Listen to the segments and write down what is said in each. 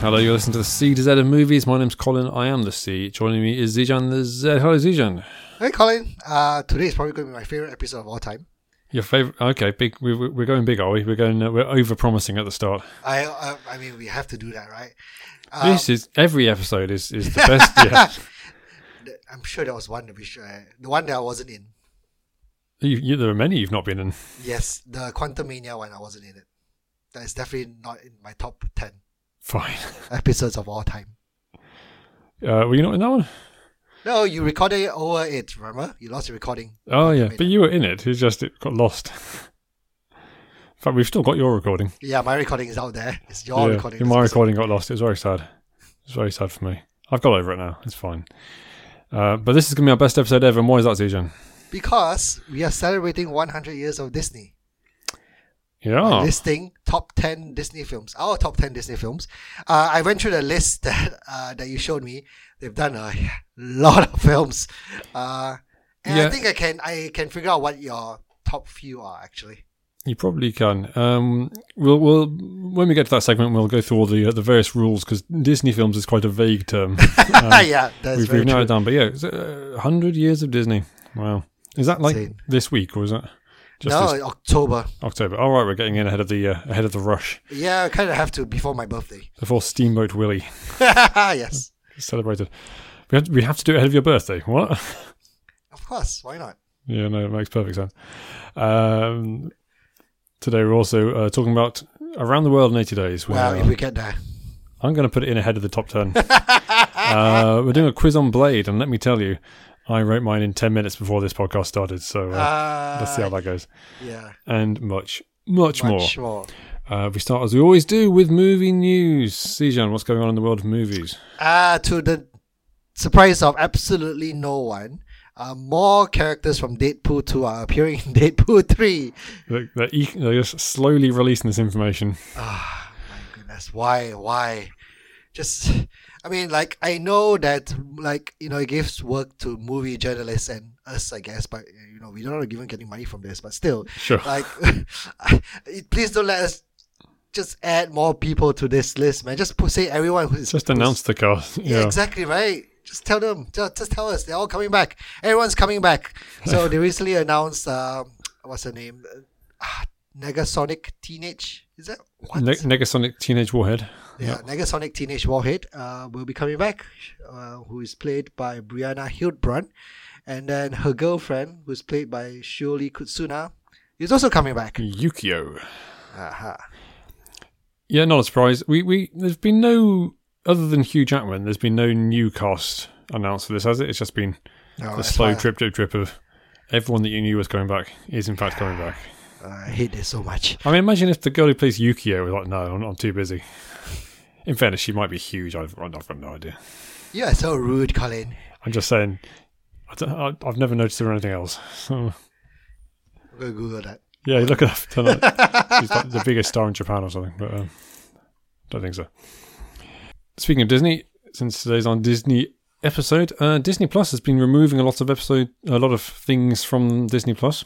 Hello, you're listening to the C to Z of movies. My name's Colin. I am the C. Joining me is Zijan the Z. Hello, Zijan. Hey, Colin. Today is probably going to be my favorite episode of all time. Your favorite? Okay, big. We're going big, are we? We're over-promising at the start. I mean, we have to do that, right? Every episode is the best. Yeah. I'm sure there was one the one that I wasn't in. There are many you've not been in. Yes, the Quantumania one, I wasn't in it. That is definitely not in my top 10 Fine. episodes of all time. Were you not in that one? No, you recorded it over it, remember? You lost your recording. Oh, yeah, but you were in it. It's just it got lost. In fact, we've still got your recording. Yeah, my recording is out there. It's your recording. My recording got lost. It was very sad. It was very sad for me. I've got over it now. It's fine. But this is going to be our best episode ever. And why is that, Zijan? Because we are celebrating 100 years of Disney. Yeah. Listing top 10 Disney films. Our top 10 Disney films. I went through the list that you showed me. They've done a lot of films. I think I can figure out what your top few are, actually. You probably can. We'll when we get to that segment, we'll go through all the various rules, because Disney films is quite a vague term. Yeah, that's very we've narrowed it true. down. But yeah, it's 100 years of Disney. Wow. Is that like insane. This week, or is it? October. October. All right, we're getting in ahead of the rush. Yeah, I kind of have to before my birthday. Before Steamboat Willie Yes. celebrated. We have to do it ahead of your birthday. What? Of course, why not? Yeah, no, it makes perfect sense. Today we're also talking about Around the World in 80 Days. Well, if we get there. I'm going to put it in ahead of the top 10. We're doing a quiz on Blade, and let me tell you, I wrote mine in 10 minutes before this podcast started, so let's see how that goes. Yeah. And much more. We start, as we always do, with movie news. Zijan, what's going on in the world of movies? To the surprise of absolutely no one, more characters from Deadpool 2 are appearing in Deadpool 3. They're just slowly releasing this information. Ah, my goodness. Why? I mean, like, I know that, like, it gives work to movie journalists and us, I guess, but, we don't even getting money from this, but still. Sure. Like, please don't let us just add more people to this list, man. Just say everyone who's... Just announce the cast. Yeah, exactly, right? Just tell them. Just tell us. They're all coming back. Everyone's coming back. So they recently announced, what's her name? Negasonic Teenage. Is that what? Negasonic Teenage Warhead. Yeah, Negasonic Teenage Warhead will be coming back, who is played by Brianna Hildbrand. And then her girlfriend, who's played by Shioli Kutsuna, is also coming back. Yukio. Aha. Yeah, not a surprise. There's been no, other than Hugh Jackman, there's been no new cast announced for this, has it? It's just been the slow drip of everyone that you knew was coming back is in fact coming back. I hate this so much. I mean, imagine if the girl who plays Yukio was like, no, I'm too busy. In fairness, she might be huge. I've got no idea. You are so rude, Colin. I'm just saying, I've never noticed her or anything else. So. I'm going to Google that. Yeah, look at that. She's like the biggest star in Japan or something, but don't think so. Speaking of Disney, since today's on Disney episode, Disney Plus has been removing a lot of things from Disney Plus,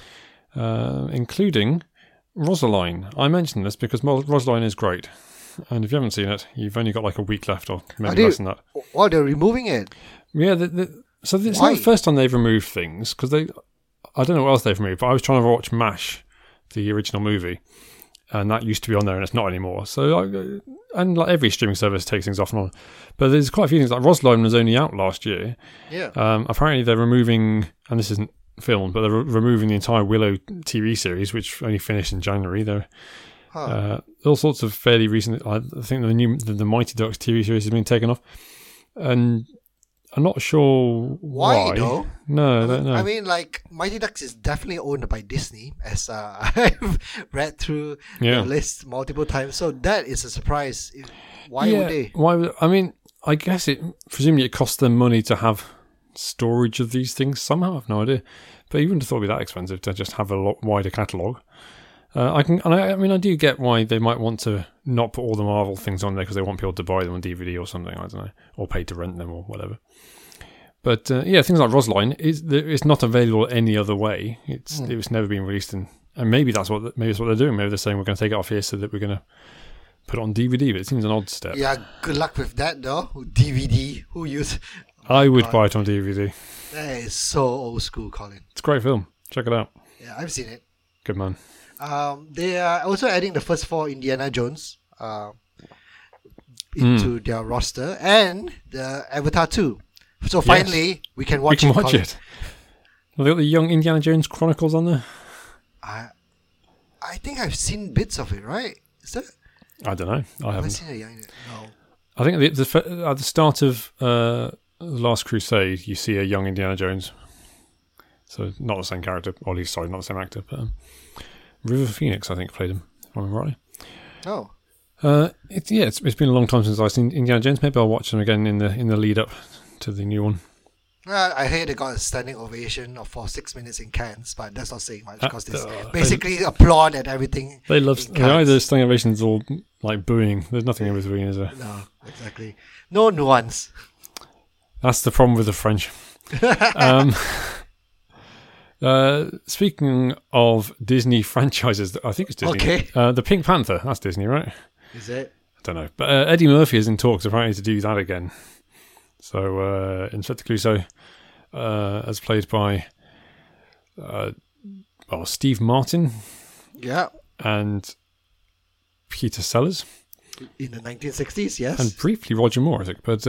including Rosaline. I mentioned this because Rosaline is great, and if you haven't seen it, you've only got like a week left, or maybe less than that. Oh, they're removing it. Yeah, so it's not the first time they've removed things, because I don't know what else they've removed, but I was trying to watch MASH, the original movie, and that used to be on there and it's not anymore. So, and like every streaming service takes things off and on. But there's quite a few things, like Rosaline was only out last year. Yeah. Apparently they're removing, and this isn't filmed, but they're removing the entire Willow TV series, which only finished in January. They're all sorts of fairly recent, I think the Mighty Ducks TV series has been taken off. And I'm not sure why. Though? No, I don't know. I mean, like, Mighty Ducks is definitely owned by Disney, as I've read through the list multiple times. So that is a surprise. Why would they? I mean, I guess presumably it costs them money to have storage of these things somehow. I've no idea. But you wouldn't have thought it'd be that expensive to just have a lot wider catalogue. I do get why they might want to not put all the Marvel things on there because they want people to buy them on DVD or something, I don't know, or pay to rent them or whatever. But things like Rosaline it's not available any other way. It was never been released, and maybe that's what they're doing. Maybe they're saying we're going to take it off here so that we're going to put it on DVD, but it seems an odd step. Yeah, good luck with that though. DVD. Who use? I would buy it on DVD. That is so old school, Colin. It's a great film. Check it out. Yeah, I've seen it. Good man. They are also adding the first 4 Indiana Jones into their roster, and the Avatar 2. So finally, we can watch it. Watch it. Have they got the Young Indiana Jones Chronicles on there? I think I've seen bits of it, right? Is that? I don't know. I haven't. Seen it? No. I think at the start of The Last Crusade, you see a young Indiana Jones. So not the same character, or at least, sorry, not the same actor, but River Phoenix, I think, played him, if I remember rightly. Oh. It's been a long time since I've seen Indiana Jones. Maybe I'll watch them again in the lead up to the new one. I heard they got a standing ovation for 6 minutes in Cannes, but that's not saying much because there's basically applaud at everything. They love either standing ovations or like booing. There's nothing in between, is there? No, exactly. No nuance. That's the problem with the French. Speaking of Disney franchises, I think it's Disney. Okay. The Pink Panther, that's Disney, right? Is it? I don't know. But Eddie Murphy is in talks apparently to do that again. So Inspector Clouseau, as played by Steve Martin. Yeah. And Peter Sellers. In the 1960s, yes. And briefly Roger Moore, I think. But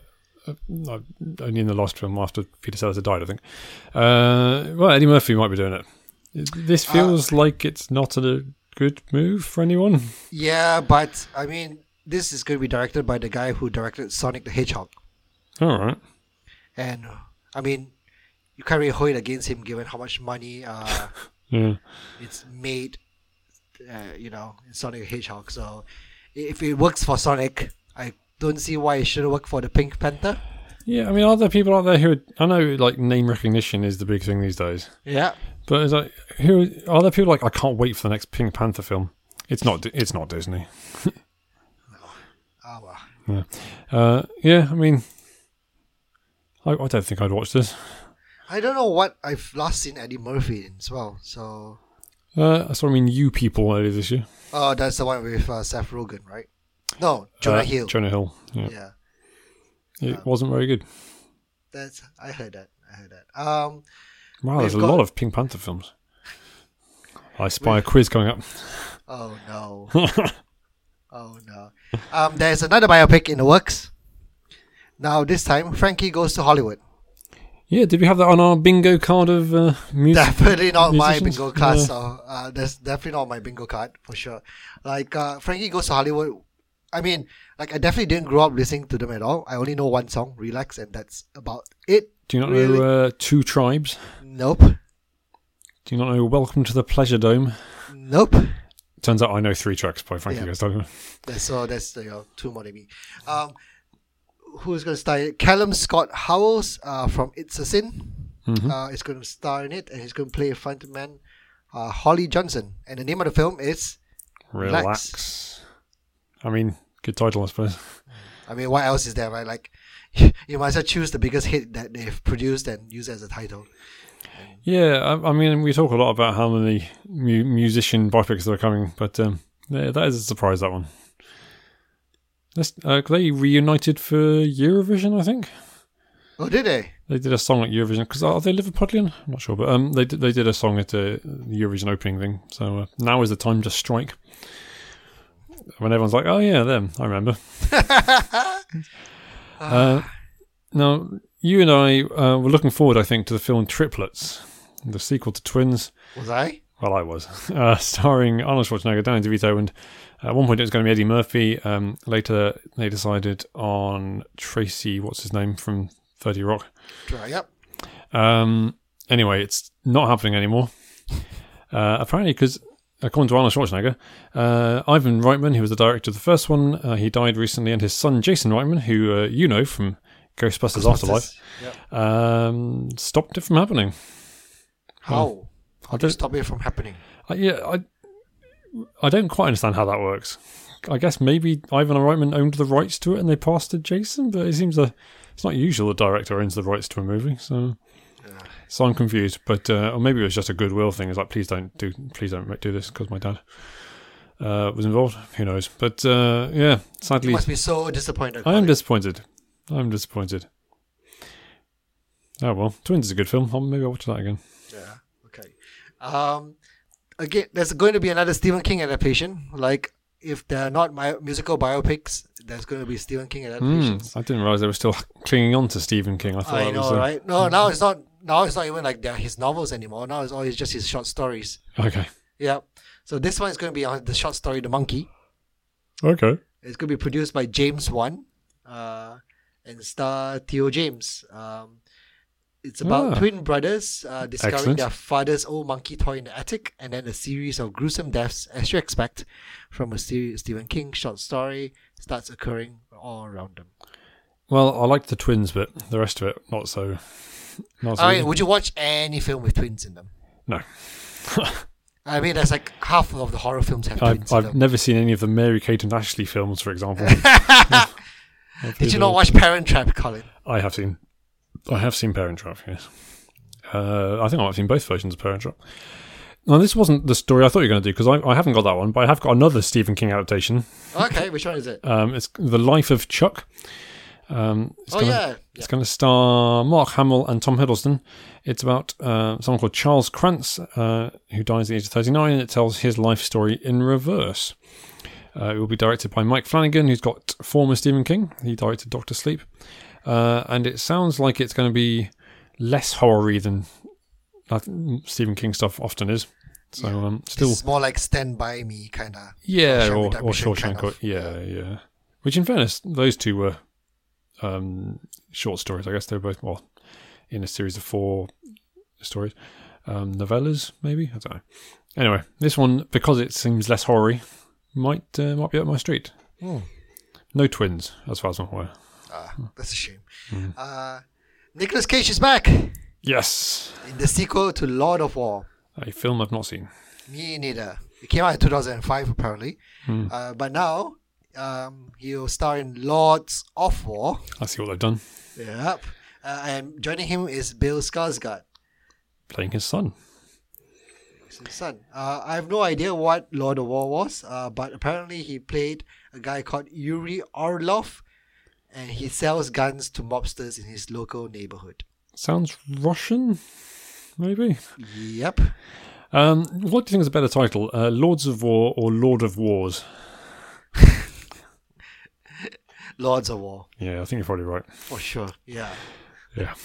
only in the last film after Peter Sellers had died, I think. Eddie Murphy might be doing it. This feels like it's not a good move for anyone. Yeah, but I mean, this is going to be directed by the guy who directed Sonic the Hedgehog. All right. And I mean, you can't really hold it against him given how much money it's made, in Sonic the Hedgehog. So if it works for Sonic, I don't see why it shouldn't work for the Pink Panther. Yeah, I mean, are there people out there who I know like name recognition is the big thing these days. Yeah. But it's like, who are there people like I can't wait for the next Pink Panther film? It's not Disney. No. Oh well. Yeah. I mean, I don't think I'd watch this. I don't know what I've last seen Eddie Murphy in as well. So. You People earlier this year. Oh, that's the one with Seth Rogen, right? No, Jonah Hill. Jonah Hill. Yeah. It wasn't very good. I heard that. Wow, there's a lot of Pink Panther films. I spy a quiz coming up. Oh no. Oh no. There's another biopic in the works. Now this time, Frankie Goes to Hollywood. Yeah, did we have that on our bingo card of music? Definitely not my musicians? bingo card. Yeah. So that's definitely not my bingo card for sure. Like Frankie Goes to Hollywood. I mean, like I definitely didn't grow up listening to them at all. I only know one song, Relax, and that's about it. Do you not know Two Tribes? Nope. Do you not know Welcome to the Pleasure Dome? Nope. Turns out I know 3 tracks by Frankie Goes to Hollywood. That's two more than me. Who's going to star in it? Callum Scott Howells from It's a Sin. Mm-hmm. Is going to star in it, and he's going to play frontman Holly Johnson. And the name of the film is Relax. I mean, good title, I suppose. I mean, what else is there, right? Like, you might as well choose the biggest hit that they've produced and use it as a title. Yeah, I mean, we talk a lot about how many musician biopics that are coming, but that is a surprise, that one. They reunited for Eurovision, I think. Oh, did they? They did a song at Eurovision, because are they Liverpudlian? I'm not sure, but they did a song at the Eurovision opening thing, so now is the time to strike. When everyone's like, oh yeah, them, I remember. Now, you and I were looking forward, I think, to the film Triplets, the sequel to Twins. Was I? Well, I was. Starring Arnold Schwarzenegger, Danny DeVito, and at one point it was going to be Eddie Murphy. Later, they decided on Tracy, what's his name, from 30 Rock. Yep. Anyway, it's not happening anymore. Apparently, because according to Arnold Schwarzenegger, Ivan Reitman, who was the director of the first one, he died recently, and his son Jason Reitman, who you know from Ghostbusters Afterlife, stopped it from happening. How? How do you stop it from happening? I don't quite understand how that works. I guess maybe Ivan Reitman owned the rights to it and they passed to Jason, but it seems it's not usual the director owns the rights to a movie, so I'm confused. But or maybe it was just a goodwill thing. It's like please don't do this because my dad. was involved. Who knows? But yeah, sadly, You must be so disappointed. I am Colin. disappointed. I'm disappointed. Oh well, Twins is a good film. Maybe I'll watch that again. Yeah. Okay. Again, there's going to be another Stephen King adaptation. Like, if they're not musical biopics, there's going to be Stephen King adaptations. I didn't realize they were still clinging on to Stephen King. I thought I that know, was right? No, now it's not. Now it's not even like they're his novels anymore. Now it's always just his short stories. Okay. Yeah. So this one is going to be on the short story The Monkey. Okay. It's going to be produced by James Wan, and star Theo James. It's about twin brothers discovering Excellent. their father's old monkey toy in the attic, and then a series of gruesome deaths, as you expect from a Stephen King short story, starts occurring all around them. Well, I liked the twins bit. The rest of it, not so. Not so. I mean, would you watch any film with twins in them? No. I mean, there's like half of the horror films have twins in I've them. never seen any of the Mary-Kate and Ashley films, for example. Did you not watch Parent Trap, Colin? I have seen Parent Trap, yes. I think I've seen both versions of Parent Trap. Now, this wasn't the story I thought you were going to do, because I haven't got that one, but I have got another Stephen King adaptation. Okay, which one is it? It's The Life of Chuck. It's going to star Mark Hamill and Tom Hiddleston. It's about someone called Charles Krantz, who dies at the age of 39, and it tells his life story in reverse. It will be directed by Mike Flanagan, who's got former Stephen King. He directed Doctor Sleep. And it sounds like it's going to be less horror-y than Stephen King stuff often is. So still, It's more like Stand By Me kind of. yeah, or Redemption Shawshank, kind of. yeah. Which, in fairness, those two were short stories. I guess they were both in a series of 4 stories, novellas maybe. I don't know. Anyway, this one, because it seems less horror-y, might be up my street. No twins, as far as I'm aware. That's a shame. Nicolas Cage is back Yes, in the sequel to Lord of War. a film I've not seen. Me neither. It came out in 2005 apparently. But now he'll star in Lords of War. I see what they've done. Yep. And joining him is Bill Skarsgård, Playing his son. his son. I have no idea what Lord of War was, but apparently he played a guy called Yuri Orlov, and he sells guns to mobsters in his local neighborhood. Sounds Russian, maybe. Yep. What do you think is a better title, Lords of War or Lord of Wars? Lords of War, Yeah, I think you're probably right. for sure. Yeah. Yeah.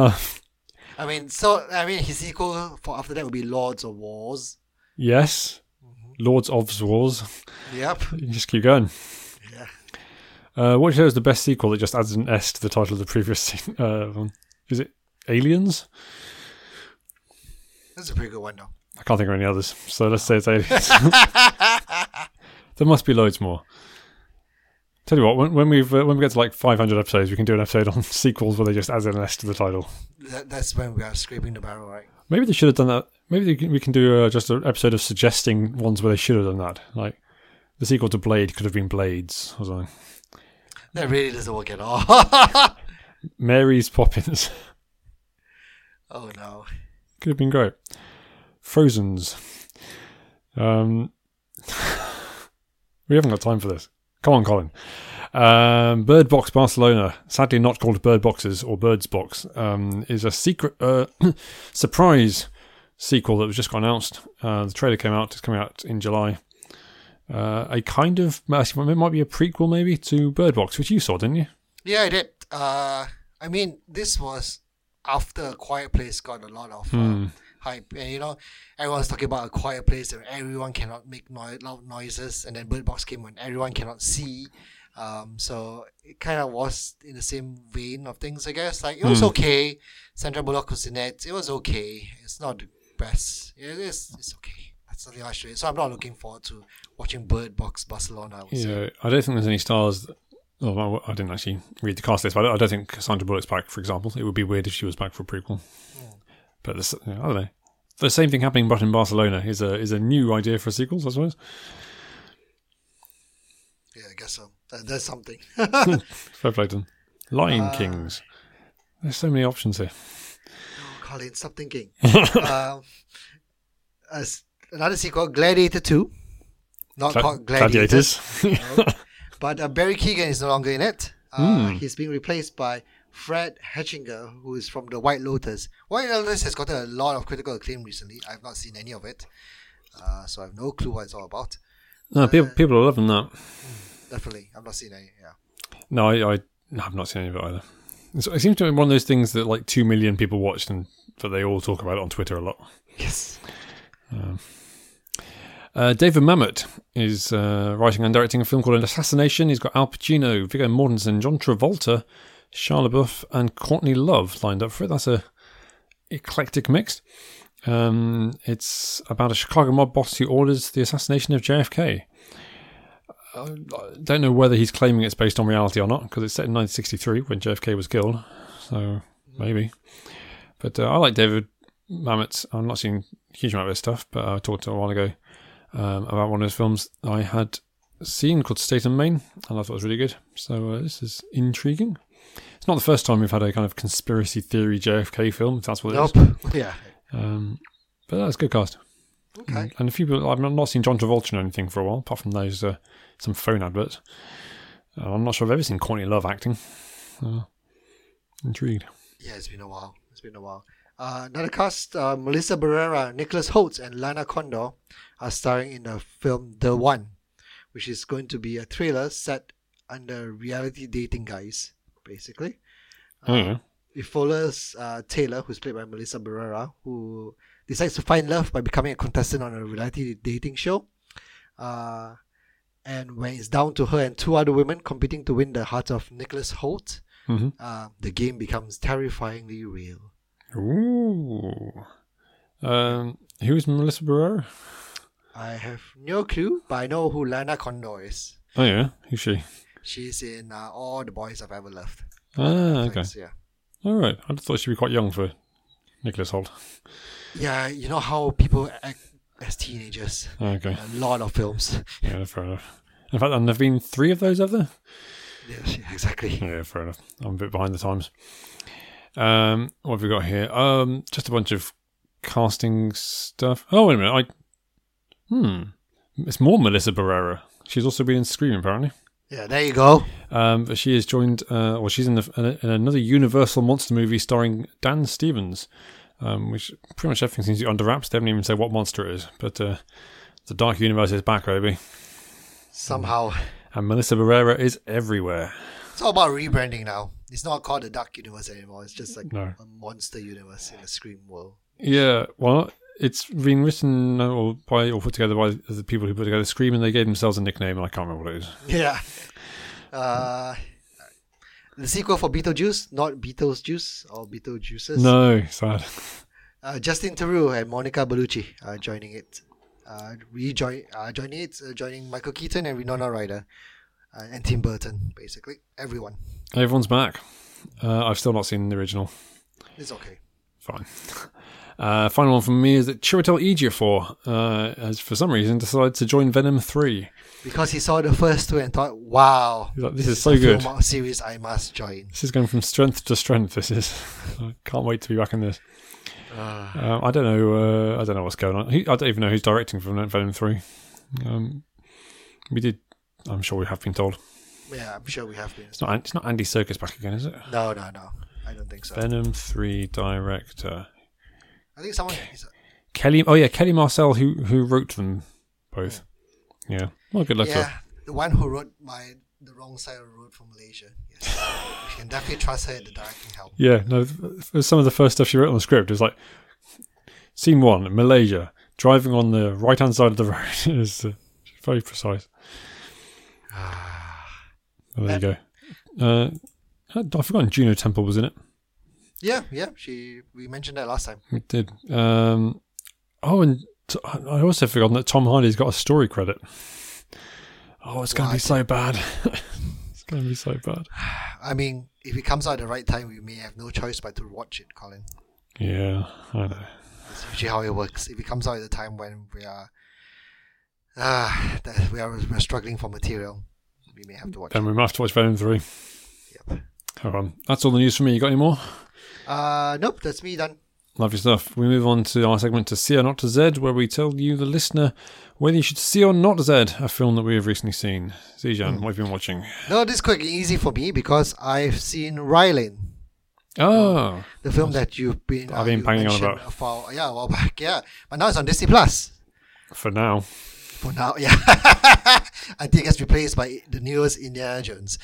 His sequel for after that would be Lords of Wars. Yes. Lords of Wars. Yep. You just keep going. Yeah. What show is the best sequel that just adds an S to the title of the previous one? Is it Aliens? That's a pretty good one, though. I can't think of any others, so let's say it's Aliens. There must be loads more. Tell you what, when we get to like 500 episodes, we can do an episode on sequels where they just add an S to the title. That's when we are scraping the barrel, right? Maybe they should have done that. Maybe we can do just an episode of suggesting ones where they should have done that. Like the sequel to Blade could have been Blades or something. That really doesn't work at all. Mary's Poppins Oh no. could have been great. Frozen's. We haven't got time for this. Come on, Colin. Bird Box Barcelona, sadly not called Bird Boxes or Birds Box, is a secret surprise sequel that was just got announced. The trailer came out. It's coming out in July. A kind of, it might be a prequel maybe to Bird Box, which you saw, didn't you? Yeah, I did. This was after A Quiet Place got a lot of hype, and everyone's talking about A Quiet Place where everyone cannot make loud noises, and then Bird Box came when everyone cannot see. So it kind of was in the same vein of things, I guess. Like it was okay. Sandra Bullock was in it. It was okay. It's not the best. It's okay. That's nothing I should. So I'm not looking forward to watching Bird Box Barcelona. I would say. Yeah, I don't think there's any stars. Well, I didn't actually read the cast list, but I don't think Sandra Bullock's back, for example. It would be weird if she was back for a prequel. But I don't know. The same thing happening, but in Barcelona is a new idea for sequels, I suppose. Yeah, I guess so. That's something. Fair play to them. Lion Kings. There's so many options here. Colin, stop thinking. As another sequel, Gladiator 2. not called Gladiators. Gladiators. No. But Barry Keoghan is no longer in it. He's being replaced by Fred Hechinger, who is from The White Lotus. White Lotus has gotten a lot of critical acclaim recently. I've not seen any of it, so I have no clue what it's all about. No, people are loving that. Definitely. I've not seen any, yeah. No, I have not seen any of it either. It seems to be one of those things that like 2 million people watched, and but they all talk about it on Twitter a lot. Yes. David Mamet is writing and directing a film called Assassination. He's got Al Pacino, Viggo Mortensen, John Travolta, Shia LaBeouf, and Courtney Love lined up for it. That's a eclectic mix. It's about a Chicago mob boss who orders the assassination of JFK. I don't know whether he's claiming it's based on reality or not, because it's set in 1963 when JFK was killed. So maybe. But I like David Mamet. I've not seen a huge amount of his stuff, but I talked a while ago about one of his films I had seen called State and Main, and I thought it was really good. So this is intriguing. It's not the first time we've had a kind of conspiracy theory JFK film, if that's what it is. Nope. Yeah. But that's a good cast. Okay. And a few people, I've not seen John Travolta in anything for a while, apart from those some phone adverts. I'm not sure I've ever seen Courtney Love acting. Intrigued. Yeah, it's been a while. Another cast, Melissa Barrera, Nicholas Hoult, and Lana Condor are starring in the film The One, which is going to be a thriller set under reality dating guise, basically. It follows Taylor, who's played by Melissa Barrera, who decides to find love by becoming a contestant on a reality dating show. And when it's down to her and two other women competing to win the heart of Nicholas Hoult, the game becomes terrifyingly real. Ooh. Who's Melissa Barrera? I have no clue, but I know who Lana Condor is. Oh yeah, who's she? She's in All the Boys I've Ever Loved. Okay. Yeah. All right. I thought she'd be quite young for Nicholas Hoult. Yeah, you know how people act as teenagers. Okay. A lot of films. Yeah, fair enough. In fact, and there've been 3 of those, have there? Yes, exactly. Yeah, fair enough. I'm a bit behind the times. What have we got here? Just a bunch of casting stuff. Oh, wait a minute. It's more Melissa Barrera. She's also been in Scream, apparently. Yeah, there you go. But she has joined, she's in another Universal monster movie starring Dan Stevens, which pretty much everything seems to be under wraps. They haven't even said what monster it is, but the Dark Universe is back, baby. Somehow. And Melissa Barrera is everywhere. It's all about rebranding now. It's not called the Dark Universe anymore. It's just like a monster universe in the Scream world. Yeah, well, it's been written or put together by the people who put together Scream, and they gave themselves a nickname, and I can't remember what it is. Yeah. The sequel for Beetlejuice, not Beatles Juice or Beetlejuices. No, sad. Justin Theroux and Monica Bellucci are joining it. Joining Michael Keaton and Winona Ryder and Tim Burton, basically. Everyone. Everyone's back. I've still not seen the original. It's okay. Fine. Final one from me is that Chiwetel Ejiofor has, for some reason, decided to join Venom 3. Because he saw the first 2 and thought, wow, like, this is so good. Film series I must join. This is going from strength to strength. I can't wait to be back in this. I don't know. I don't know what's going on. I don't even know who's directing for Venom 3. I'm sure we have been told. Yeah, I'm sure we have been. It's not Andy Serkis back again, is it? No. I don't think so. Venom 3 director. I think someone... Kelly Marcel, who wrote them both. Yeah. Well, good luck to her. Yeah, the one who wrote The Wrong Side of the Road from Malaysia. Yes. You can definitely trust her in the directing help. Yeah, no, some of the first stuff she wrote on the script is like, scene 1, Malaysia, driving on the right-hand side of the road. Is very precise. Well, there you go. I've forgotten Juno Temple was in it. Yeah. We mentioned that last time. We did. And I also forgotten that Tom Hardy's got a story credit. Oh, it's going to be so bad. It's going to be so bad. I mean, if it comes out at the right time, we may have no choice but to watch it, Colin. Yeah, I know. That's usually how it works. If it comes out at the time when we're struggling for material, we may have to watch it. Then we might have to watch Venom 3. Yep. Hold on. That's all the news for me. You got any more? Nope, that's me done. Lovely stuff. We move on to our segment to See or Not to Z, where we tell you, the listener, whether you should see or not Z a film that we have recently seen. Zijan, what have you been watching? No, this is quite easy for me because I've seen Rylan. Oh. The film that you've been... I've been banging on about. A while back, yeah. But now it's on Disney Plus. For now. For now, yeah. I think it gets replaced by the newest Indiana Jones.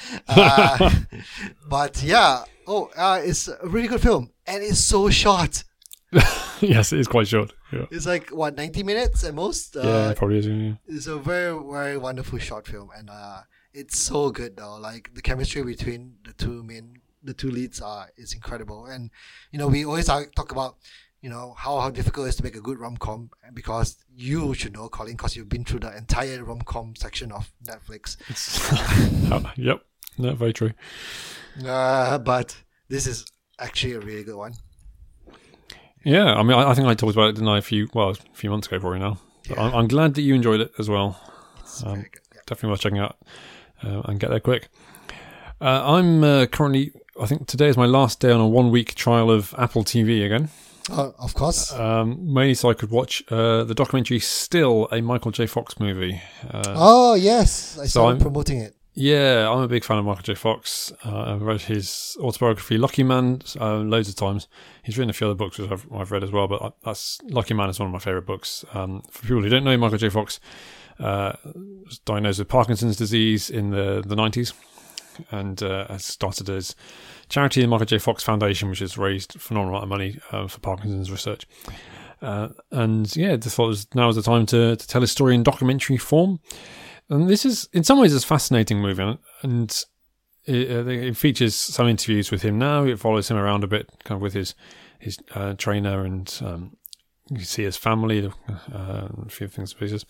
But yeah, it's a really good film. And it's so short. Yes, it is quite short. Yeah. It's like, 90 minutes at most? Yeah, it probably is. Yeah. It's a very, very wonderful short film. And it's so good, though. Like, the chemistry between the two leads is incredible. And, we always talk about, how difficult it is to make a good rom-com, because you should know, Colin, because you've been through the entire rom-com section of Netflix. Yep, no, very true. But this is actually a really good one. Yeah, I mean, I think I talked about it, didn't I, a few months ago probably now. Yeah. I'm glad that you enjoyed it as well. It's very good. Yeah. Definitely worth checking out and get there quick. I'm currently, I think today is my last day on a 1-week trial of Apple TV again. Of course. Mainly so I could watch the documentary Still, a Michael J. Fox movie. Yes. I saw him promoting it. Yeah, I'm a big fan of Michael J. Fox. I've read his autobiography, Lucky Man, loads of times. He's written a few other books which I've read as well, but Lucky Man is one of my favourite books. For people who don't know, Michael J. Fox was diagnosed with Parkinson's disease in the 90s and has started his charity, the Michael J. Fox Foundation, which has raised a phenomenal amount of money for Parkinson's research. And yeah, just thought now was the time to tell his story in documentary form. And this is, in some ways, a fascinating movie, and it features some interviews with him now. It follows him around a bit, kind of with his trainer, and you can see his family, a few things and pieces.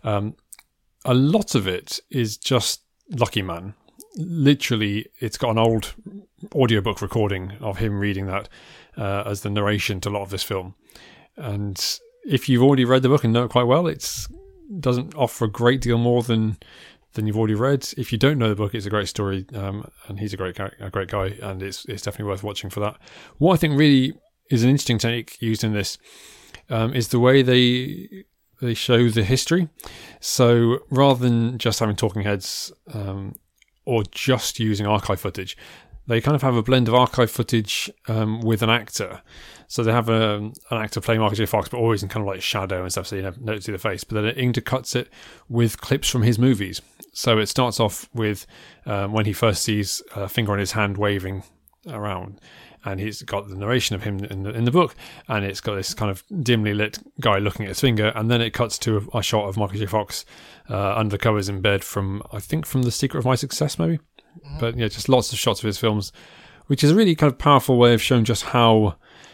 A lot of it is just Lucky Man. Literally, it's got an old audiobook recording of him reading that as the narration to a lot of this film. And if you've already read the book and know it quite well, it doesn't offer a great deal more than you've already read. If you don't know the book, it's a great story, and he's a great guy, and it's definitely worth watching for that. What I think really is an interesting technique used in this is the way they show the history. So rather than just having talking heads or just using archive footage, they kind of have a blend of archive footage with an actor. So they have an actor playing Michael J. Fox, but always in kind of like shadow and stuff, so you don't see the face. But then it intercuts it with clips from his movies. So it starts off with when he first sees a finger on his hand waving around, and he's got the narration of him in the book, and it's got this kind of dimly lit guy looking at his finger, and then it cuts to a shot of Michael J. Fox under the covers in bed from The Secret of My Success, maybe. Mm-hmm. But yeah, just lots of shots of his films, which is a really kind of powerful way of showing just how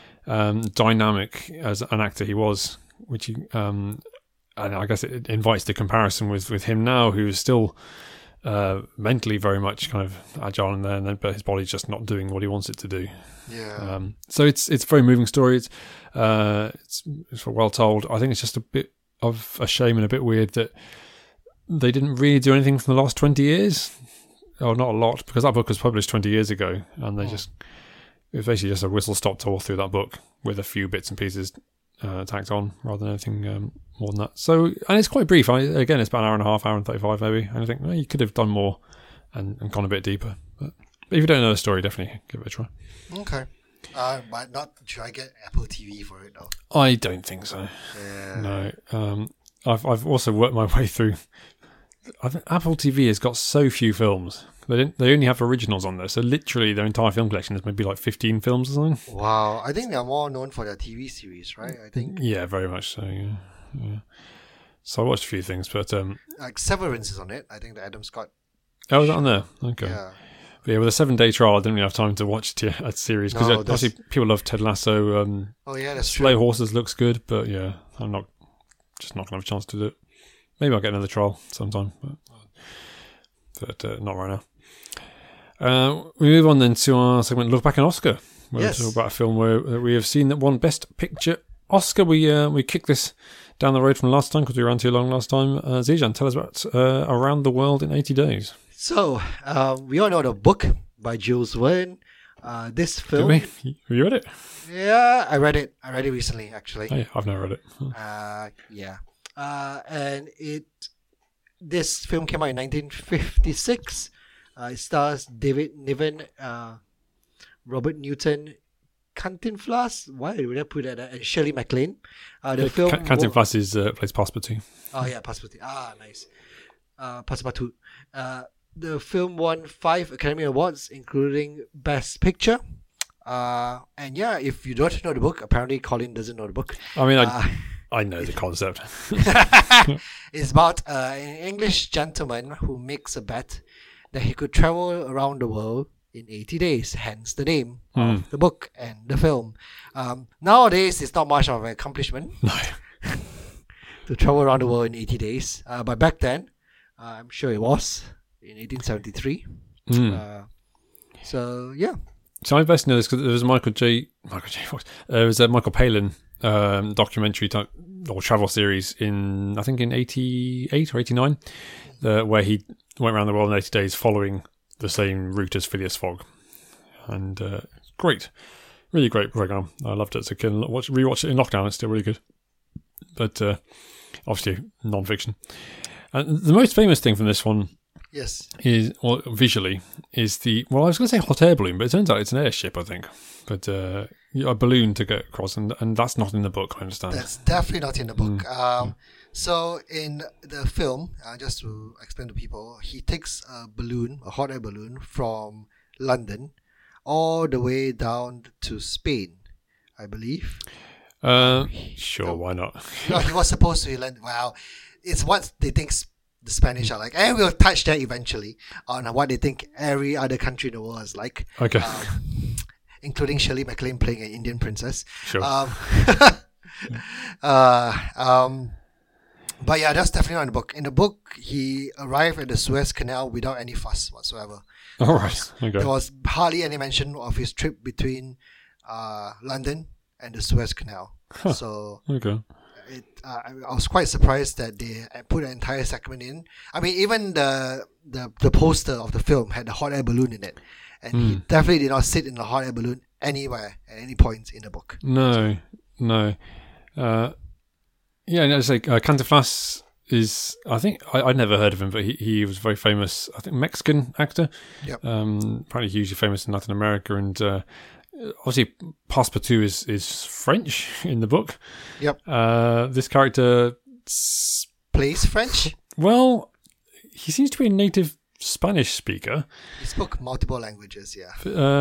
dynamic as an actor he was, which and I guess it invites the comparison with him now, who's still mentally very much kind of agile in there, but his body's just not doing what he wants it to do. Yeah. So it's a very moving story. It's well told. I think it's just a bit of a shame and a bit weird that they didn't really do anything for the last 20 years. Oh, not a lot, because that book was published 20 years ago, and it was basically just a whistle-stop tour through that book with a few bits and pieces tacked on, rather than anything more than that. So, and it's quite brief. Again, it's about an hour and a half, hour and 35 maybe. And I think you could have done more and gone a bit deeper. But if you don't know the story, definitely give it a try. Okay. But not should I get Apple TV for it though? I don't think so. Yeah. No. I've also worked my way through. I think Apple TV has got so few films. They only have originals on there, so literally their entire film collection is maybe like 15 films or something. Wow, I think they're more known for their TV series, right? I think. Yeah, very much so. Yeah. So I watched a few things, but like Severance is on it. I think the Adam Scott. Oh, is that on there? Okay. Yeah. But yeah, with a 7-day trial, I didn't really have time to watch a series because obviously people love Ted Lasso. That's Slay true. Horses looks good, but yeah, I'm not going to have a chance to do it. Maybe I'll get another trial sometime, but not right now. We move on then to our segment Look Back on Oscar, where we talk about a film where we have seen that won Best Picture Oscar. We kicked this down the road from last time because we ran too long last time. Zijan, tell us about Around the World in 80 Days. So, we all know the book by Jules Verne. This Did film. we? Have you read it? Yeah, I read it. I read it recently, actually. Oh, yeah, I've never read it. Yeah. And this film came out in 1956. It stars David Niven, Robert Newton, Cantinflas. Why would I put that? And Shirley MacLaine. The film. Cantinflas is plays Passepartout. Oh yeah, Passepartout. Nice. Passepartout. The film won 5 Academy Awards, including Best Picture. And yeah, if you don't know the book, apparently Colin doesn't know the book. I mean, I know the concept. It's about an English gentleman who makes a bet that he could travel around the world in 80 days, hence the name of the book and the film. Nowadays, it's not much of an accomplishment No. to travel around the world in 80 days. But back then, I'm sure it was in 1873. So, yeah. So I best know this because there was Michael J. Fox. There was a Michael Palin documentary type or travel series in, I think, in 88 or 89, where he went around the world in 80 days following the same route as Phileas Fogg. And great. Really great program. I loved it. So I can rewatch it in lockdown. It's still really good. But obviously non-fiction. And the most famous thing from this one Yes. is, well, visually, is I was going to say hot air balloon, but it turns out it's an airship, I think. But a balloon to get across, and that's not in the book, I understand. That's definitely not in the book. So in the film, just to explain to people, he takes a balloon, a hot air balloon, from London all the way down to Spain, I believe. Sure, why not? No, he was supposed to land. Well, it's what they think the Spanish are like, and we'll touch that eventually on what they think every other country in the world is like. Okay. Including Shirley MacLaine playing an Indian princess. Sure. But yeah, that's definitely not in the book. In the book, he arrived at the Suez Canal without any fuss whatsoever. All right. Okay. There was hardly any mention of his trip between London and the Suez Canal. So Okay. I was quite surprised that they put an entire segment in. I mean, even the poster of the film had a hot air balloon in it. And he definitely did not sit in the hot air balloon anywhere at any point in the book. No. Yeah, and it's like Cantinflas is, I think, I'd never heard of him, but he was a very famous, I think, Mexican actor. Yep. Probably hugely famous in Latin America. And obviously, Passepartout is French in the book. Yep. This character plays French? Well, he seems to be a native Spanish speaker. He spoke multiple languages, yeah.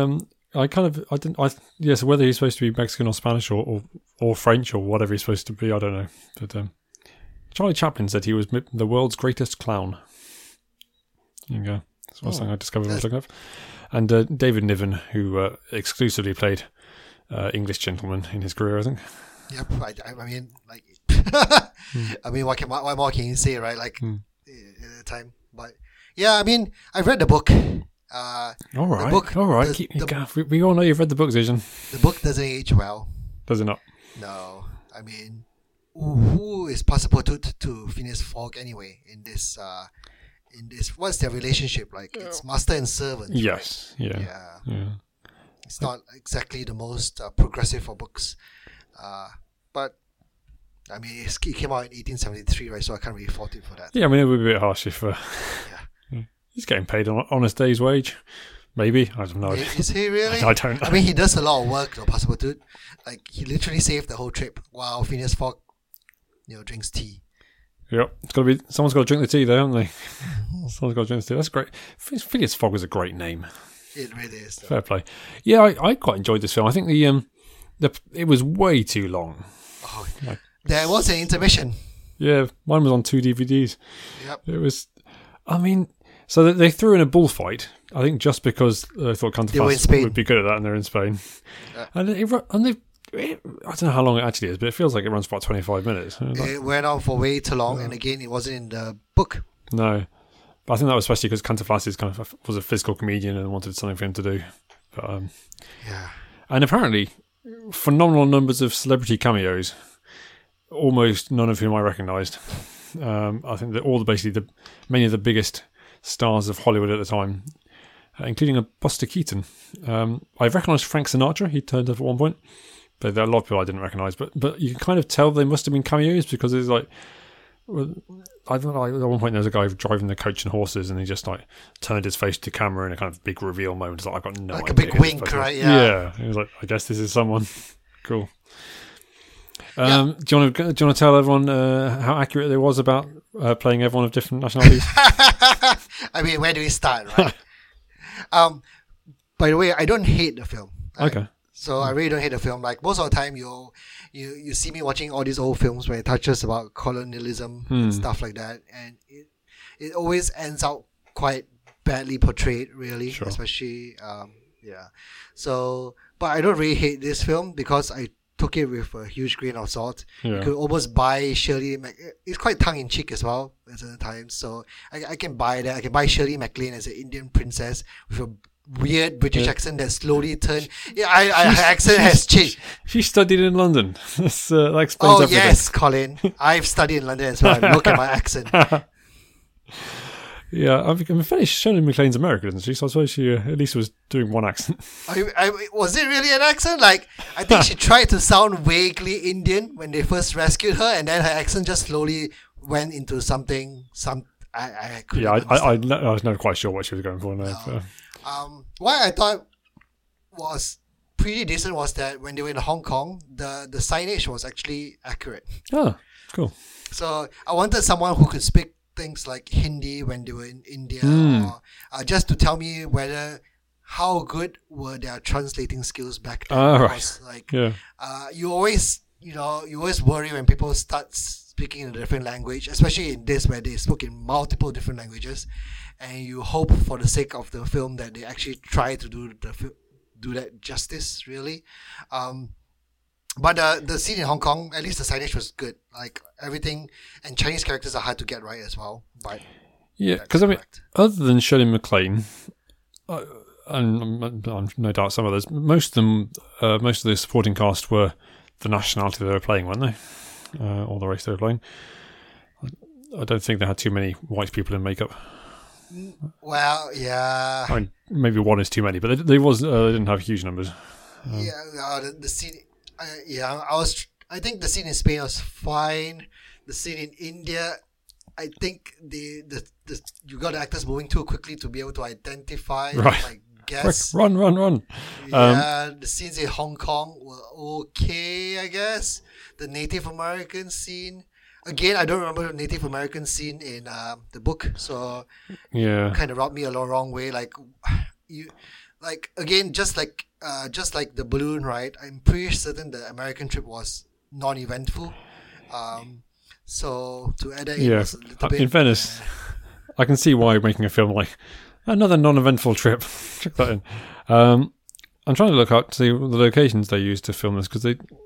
So whether he's supposed to be Mexican or Spanish or French or whatever he's supposed to be, I don't know. But Charlie Chaplin said he was the world's greatest clown. There you go. That's one thing I discovered when I was looking up. And David Niven, who exclusively played English gentlemen in his career, I think. Yep. I mean, like, I mean, what more can you say, right? Like, at the time, but. Yeah, I mean, I've read the book. All right. We all know you've read the book, Zijan. The book doesn't age well. Does it not? No. I mean, who is Passepartout to Phineas Fogg anyway in this, what's their relationship like? It's master and servant. Yes. Right? Yeah. It's not exactly the most progressive for books. But I mean, it came out in 1873, right? So I can't really fault it for that. Yeah, I mean, it would be a bit harsh if... He's getting paid on his day's wage. Maybe. I don't know. Is he really? I don't know. I mean, he does a lot of work, though, Passepartout. Like, he literally saved the whole trip while Phineas Fogg, drinks tea. Yep. Someone's got to drink the tea, though, haven't they? Someone's got to drink the tea. That's great. Phineas Fogg is a great name. It really is, though. Fair play. Yeah, I quite enjoyed this film. I think it was way too long. Oh, there was an intermission. Yeah, mine was on 2 DVDs. Yep. It was... I mean... So they threw in a bullfight, I think, just because they thought Cantinflas would be good at that, and they're in Spain. Yeah. And I don't know how long it actually is, but it feels like it runs for about 25 minutes. It went on for way too long, and again, it wasn't in the book. No, but I think that was especially because Cantinflas was a physical comedian and wanted something for him to do. But yeah, and apparently, phenomenal numbers of celebrity cameos, almost none of whom I recognised. I think that many of the biggest stars of Hollywood at the time including a Buster Keaton. I recognised Frank Sinatra. He turned up at one point. But there are a lot of people I didn't recognise. But you can kind of tell they must have been cameos because it's like... I don't know, at one point there was a guy driving the coach and horses and he just like turned his face to camera in a kind of big reveal moment. It's like, I've got no idea. Like a big wink, right? Yeah. He was like, I guess this is someone. Cool. Do you want to tell everyone how accurate it was about playing everyone of different nationalities? I mean, where do we start, right? By the way, I don't hate the film. Okay. So I really don't hate the film. Like most of the time, you see me watching all these old films where it touches about colonialism and stuff like that, and it always ends out quite badly portrayed, really, Sure. especially So, but I don't really hate this film because I took it with a huge grain of salt. Yeah. You could almost buy Shirley. It's quite tongue in cheek as well at certain times, so I can buy that. I can buy Shirley MacLaine as an Indian princess with a weird British accent that slowly turned. Yeah, her accent has changed. She studied in London. That explains everything. Yes, Colin. I've studied in London as well. Look at my accent. Yeah, I'm fairly Shirley MacLaine's American, isn't she? So I suppose she at least was doing one accent. Was it really an accent? Like, I think she tried to sound vaguely Indian when they first rescued her, and then her accent just slowly went into something. I was never quite sure what she was going for. No. What I thought was pretty decent was that when they were in Hong Kong, the signage was actually accurate. Oh, cool. So I wanted someone who could speak things like Hindi when they were in India, or just to tell me how good were their translating skills back then. Because, you always worry when people start speaking in a different language, especially in this where they spoke in multiple different languages, and you hope for the sake of the film that they actually try to do that justice, really. But the scene in Hong Kong, at least the signage was good. Like everything, and Chinese characters are hard to get right as well. But yeah, because I mean, other than Shirley MacLaine, and no doubt some others, most of the supporting cast were the nationality they were playing, weren't they? Or the race they were playing. I don't think they had too many white people in makeup. Well, yeah. I mean, maybe one is too many, but they didn't have huge numbers. The scene. I think the scene in Spain was fine. The scene in India, I think you got the actors moving too quickly to be able to identify. Right. I guess. Quick, run. Yeah, the scenes in Hong Kong were okay, I guess. The Native American scene. Again, I don't remember the Native American scene in the book, so kind of rubbed me a wrong way. Just like the balloon ride, I'm pretty certain the American trip was non-eventful. So to add that in was a little bit. In fairness, I can see why making a film like another non-eventful trip. Check that in. I'm trying to look up to see the locations they used to film this because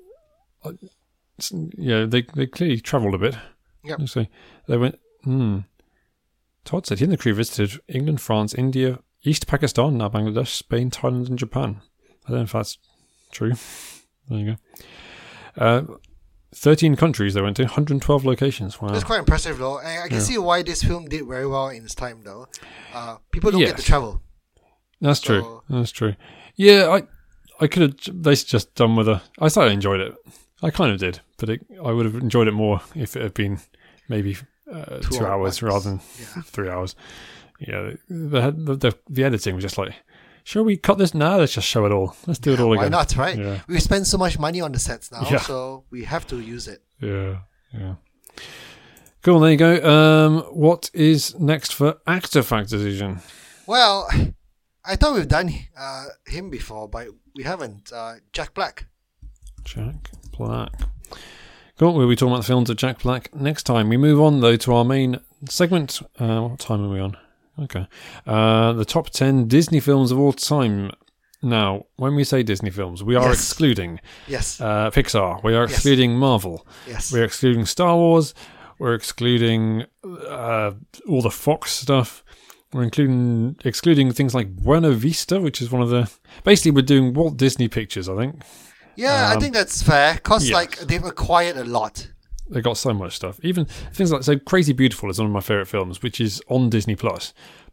they clearly travelled a bit. Yeah. So they went. Todd said he and the crew visited England, France, India, East Pakistan, now Bangladesh, Spain, Thailand, and Japan. I don't know if that's true. There you go. 13 countries they went to, 112 locations. Wow. That's quite impressive, though. I can see why this film did very well in its time, though. People don't get to travel. That's true. That's true. Yeah, I could have basically just done with I slightly enjoyed it. I kind of did, but I would have enjoyed it more if it had been maybe 2 hours rather than 3 hours. Yeah, the editing was just like, shall we cut this now? Let's just show it all. Let's do it all again. Why not, right? Yeah. We spend so much money on the sets now, so we have to use it. Yeah. Cool, there you go. What is next for Actor Factor, Zijan? Well, I thought we've done him before, but we haven't. Jack Black. Jack Black. Cool, we'll be talking about the films of Jack Black next time. We move on, though, to our main segment. What time are we on? Okay. The top 10 Disney films of all time. Now, when we say Disney films, we are excluding Pixar. We are excluding Marvel. Yes. We're excluding Star Wars. We're excluding all the Fox stuff. We're excluding things like Buena Vista, which is one of the... Basically, we're doing Walt Disney Pictures, I think. Yeah, I think that's fair, because they've acquired a lot. They got so much stuff. Even things like Crazy Beautiful is one of my favourite films, which is on Disney+.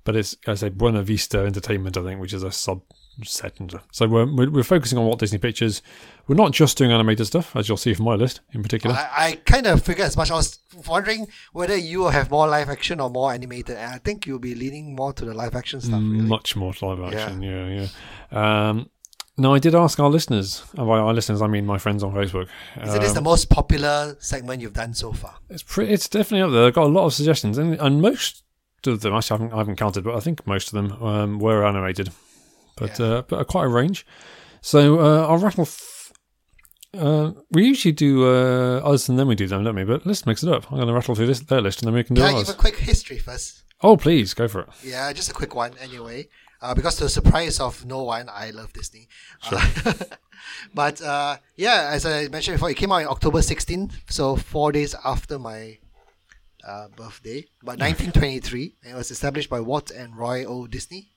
but it's, I say, Buena Vista Entertainment, I think, which is a subset. So we're focusing on Walt Disney Pictures. We're not just doing animated stuff, as you'll see from my list in particular. I kind of figured as much. I was wondering whether you will have more live action or more animated, and I think you'll be leaning more to the live action stuff. Really. Much more live action, yeah. No, I did ask our listeners, and by our listeners I mean my friends on Facebook. Is this the most popular segment you've done so far? It's definitely up there. I've got a lot of suggestions, and most of them, actually I haven't counted, but I think most of them were animated, but quite a range. So I'll rattle. We usually do us and then we do them, don't we? But let's mix it up. I'm going to rattle through their list, and then we can do ours. Can I give a quick history first? Oh, please go for it. Yeah, just a quick one anyway. Because to the surprise of no one, I love Disney. Sure. But as I mentioned before, it came out in October 16th, so 4 days after my birthday. But 1923, and it was established by Walt and Roy O. Disney.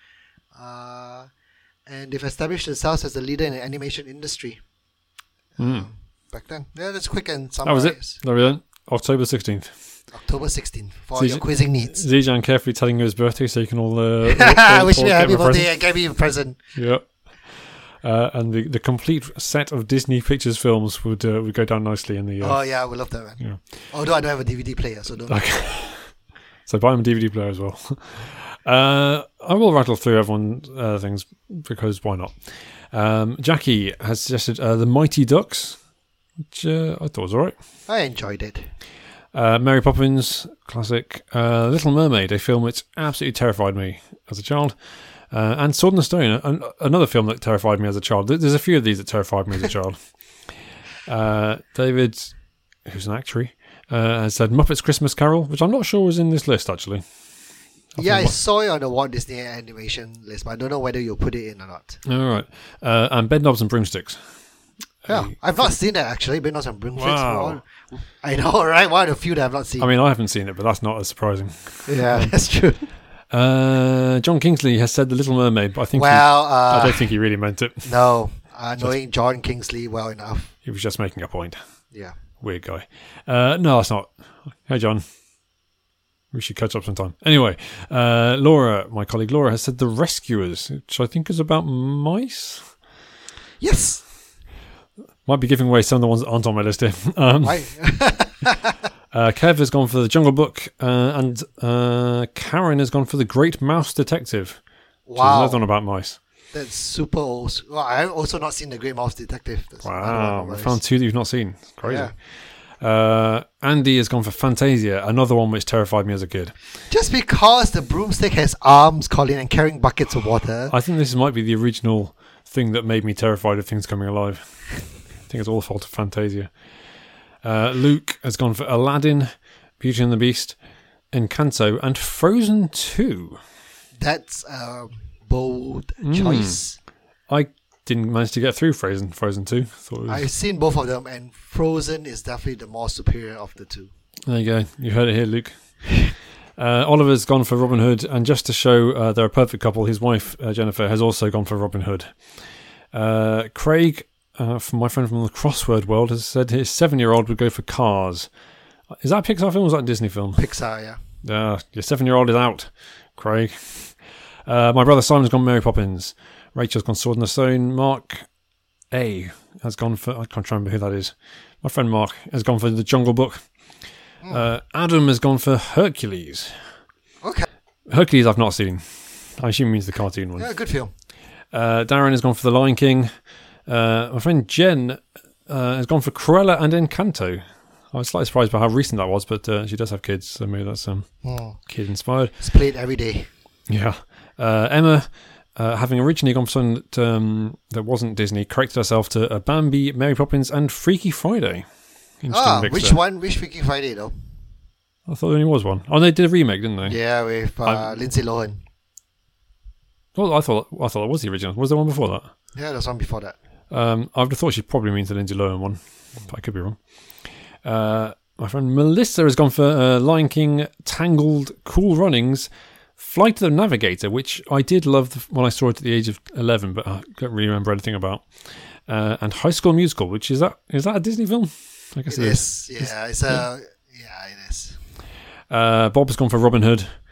And they've established themselves as a leader in the animation industry. Back then. Yeah, that's quick and summarize. That was it. There we go. October 16th. October 16th for your quizzing needs. Zijan carefully telling you his birthday so you can all wish me a happy birthday and give me a present. Yeah. And the complete set of Disney Pictures films would go down nicely in the... Oh, yeah, we love that one. Yeah. Although I don't have a DVD player, so don't... Okay. So buy them a DVD player as well. I will rattle through everyone's things, because why not? Jackie has suggested The Mighty Ducks, which I thought was alright. I enjoyed it. Mary Poppins, classic. Little Mermaid, a film which absolutely terrified me as a child. And Sword in the Stone, another film that terrified me as a child. There's a few of these that terrified me as a child. David, who's an actuary, has said Muppets Christmas Carol, which I'm not sure was in this list, actually. I saw it on the Walt Disney animation list, but I don't know whether you'll put it in or not. All right. And Bedknobs and Broomsticks. Yeah, I've not seen that actually. Bedknobs and Broomsticks. Wow. I know, right? One of the few that I've not seen. I mean, I haven't seen it, but that's not as surprising. Yeah, that's true. John Kingsley has said The Little Mermaid, but I think I don't think he really meant it. No, knowing John Kingsley well enough. He was just making a point. Yeah. Weird guy. No, it's not. Hey, John. We should catch up sometime. Anyway, Laura, my colleague Laura, has said The Rescuers, which I think is about mice. Yes. Might be giving away some of the ones that aren't on my list here. Right. Kev has gone for The Jungle Book, and Karen has gone for The Great Mouse Detective. Wow. Which is another one about mice. That's super old. Well, I've also not seen The Great Mouse Detective. Wow, we found two that you've not seen. It's crazy. Yeah. Andy has gone for Fantasia, another one which terrified me as a kid. Just because the broomstick has arms, Colin, and carrying buckets of water. I think this might be the original thing that made me terrified of things coming alive. I think it's all the fault of Fantasia. Luke has gone for Aladdin, Beauty and the Beast, Encanto, and Frozen 2. That's a bold choice. I didn't manage to get through Frozen 2. I've seen both of them, and Frozen is definitely the more superior of the two. There you go. You heard it here, Luke. Oliver's gone for Robin Hood, and just to show they're a perfect couple, his wife, Jennifer, has also gone for Robin Hood. Craig, from my friend from the crossword world, has said his 7-year-old would go for Cars. Is that a Pixar film or is that a Disney film? Pixar, yeah. Your 7-year-old is out, Craig. My brother Simon's gone Mary Poppins. Rachel's gone Sword in the Stone. Mark A has gone for... I can't remember who that is. My friend Mark has gone for The Jungle Book. Adam has gone for Hercules. Okay. Hercules I've not seen. I assume it means the cartoon one. Yeah, good film. Darren has gone for The Lion King. My friend Jen has gone for Cruella and Encanto. I was slightly surprised by how recent that was, but she does have kids, so maybe that's kid inspired. It's played every day. Yeah. Emma, having originally gone for something that wasn't Disney, corrected herself to Bambi, Mary Poppins, and Freaky Friday. Which one? Which Freaky Friday though? I thought there only was one. Oh, they did a remake, didn't they? Yeah, with Lindsay Lohan. Well, I thought it was the original. Was there one before that? Yeah, there's one before that. I would have thought she probably means the Lindsay Lohan one, but I could be wrong. My friend Melissa has gone for Lion King, Tangled, Cool Runnings, Flight of the Navigator, which I did love when I saw it at the age of 11, but I don't really remember anything about. And High School Musical, which is that a Disney film? I guess it is. Yeah, it is. Bob has gone for Robin Hood.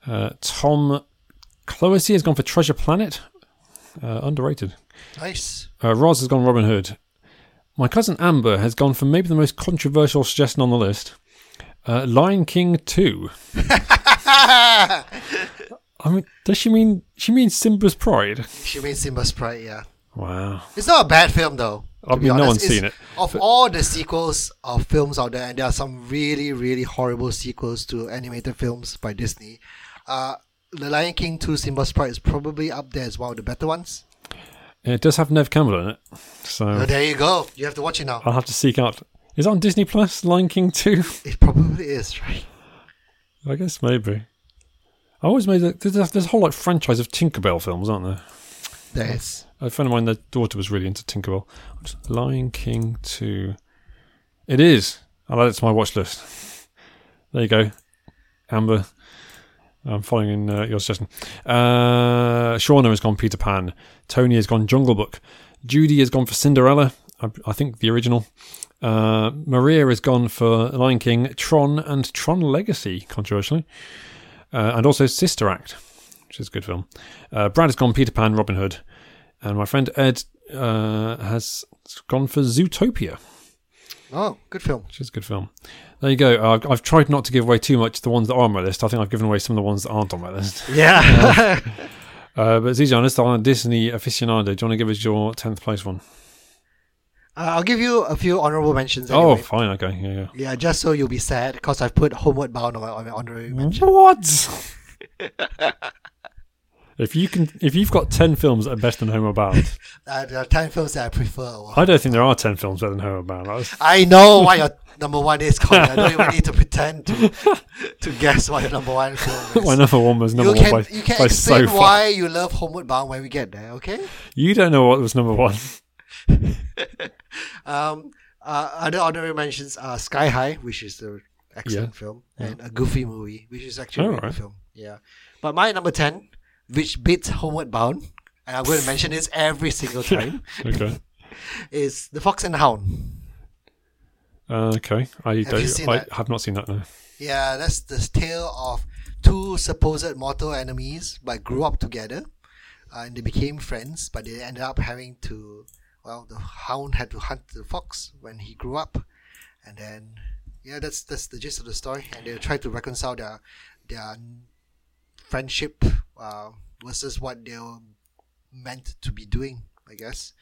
Tom Cloesy has gone for Treasure Planet. Underrated. Nice. Roz has gone Robin Hood. My cousin Amber has gone for maybe the most controversial suggestion on the list. Lion King 2. I mean, does she mean Simba's Pride? She means Simba's Pride, yeah. Wow. It's not a bad film, though. I mean, no one's seen it. Of all the sequels of films out there, and there are some really, really horrible sequels to animated films by Disney, The Lion King 2 Simba's Pride is probably up there as one of the better ones. It does have Nev Campbell in it. So oh, there you go. You have to watch it now. I'll have to seek out. Is it on Disney Plus, Lion King 2? It probably is, right? I guess maybe. I always made there's a whole franchise of Tinkerbell films, aren't there? There is. A friend of mine, their daughter was really into Tinkerbell. Lion King 2. It is. I'll add it to my watch list. There you go. Amber. I'm following in your suggestion. Shauna has gone Peter Pan. Tony has gone Jungle Book. Judy has gone for Cinderella. I think the original. Maria has gone for Lion King, Tron, and Tron Legacy, controversially. And also Sister Act, which is a good film. Brad has gone Peter Pan, Robin Hood. And my friend Ed has gone for Zootopia. Oh, good film. Which is a good film. There you go. I've tried not to give away too much the ones that are on my list. I think I've given away some of the ones that aren't on my list. Yeah. But Zijan, let's start on Disney Aficionado. Do you want to give us your 10th place one? I'll give you a few honorable mentions anyway. Oh, fine. Okay. Yeah. Yeah, just so you'll be sad, because I've put Homeward Bound on my honorary mention. What? If you've got 10 films that are better than Homeward Bound, there are 10 films that I prefer. I don't think there are 10 films better than Homeward Bound. I know what your number one is, Colin. I don't even need to pretend to guess what your number one film is. My number one was number one by You can by explain so why you love Homeward Bound when we get there, okay? You don't know what was number one. Other honorary mentions are Sky High, which is the excellent film, and A Goofy Movie, which is actually a good film. Yeah. But my number 10, which beats Homeward Bound, and I'm going to mention this every single time, Okay. is The Fox and the Hound. Okay. I have not seen that, no. Yeah, that's the tale of two supposed mortal enemies, but grew up together, and they became friends, but they ended up having to... Well, the hound had to hunt the fox when he grew up, and then that's the gist of the story. And they try to reconcile their friendship versus what they were meant to be doing, I guess.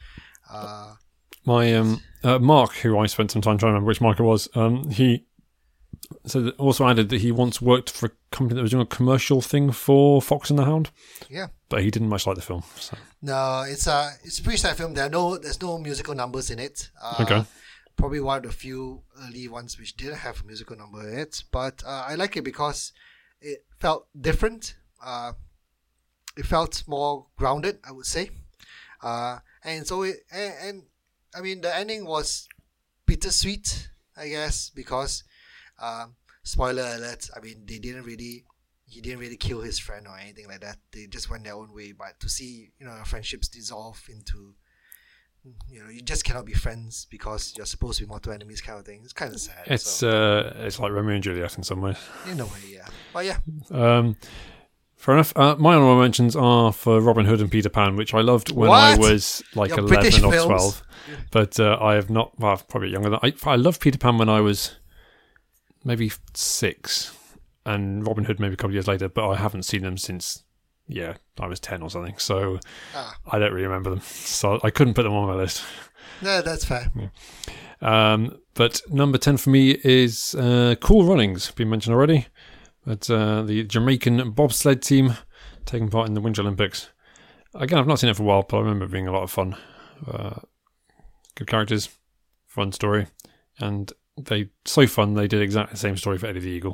My Mark, who I spent some time trying to remember which Mark it was, he also added that he once worked for a company that was doing a commercial thing for Fox and the Hound. Yeah. But he didn't much like the film. So. No, it's a pretty sad film. There's no musical numbers in it. Okay. Probably one of the few early ones which didn't have a musical number in it. But I like it because it felt different. It felt more grounded, I would say. And so and I mean the ending was bittersweet, I guess, because spoiler alert. I mean he didn't really kill his friend or anything like that. They just went their own way. But to see, friendships dissolve into, you just cannot be friends because you're supposed to be mortal enemies kind of thing. It's kind of sad. It's like Romeo and Juliet in some ways. In a way, yeah. But yeah. Fair enough. My honorable mentions are for Robin Hood and Peter Pan, which I loved when I was like Your 11 British or films. 12. But I have not, well, probably younger than I loved Peter Pan when I was maybe 6. And Robin Hood maybe a couple of years later, but I haven't seen them since, I was 10 or something. So I don't really remember them. So I couldn't put them on my list. No, that's fair. Yeah. But number 10 for me is Cool Runnings, been mentioned already. But the Jamaican bobsled team taking part in the Winter Olympics. Again, I've not seen it for a while, but I remember it being a lot of fun. Good characters, fun story. And they did exactly the same story for Eddie the Eagle.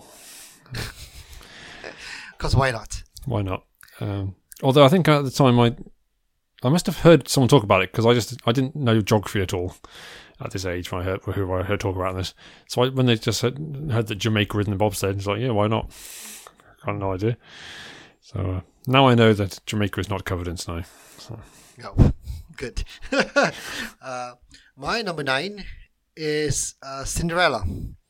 Because why not? Why not? Although I think at the time I must have heard someone talk about it because I didn't know geography at all at this age when I heard talk about this. So when they just heard that Jamaica was in the bobsled, it's like, yeah, why not? I had no idea. So now I know that Jamaica is not covered in snow. So. No, good. My number 9 is Cinderella.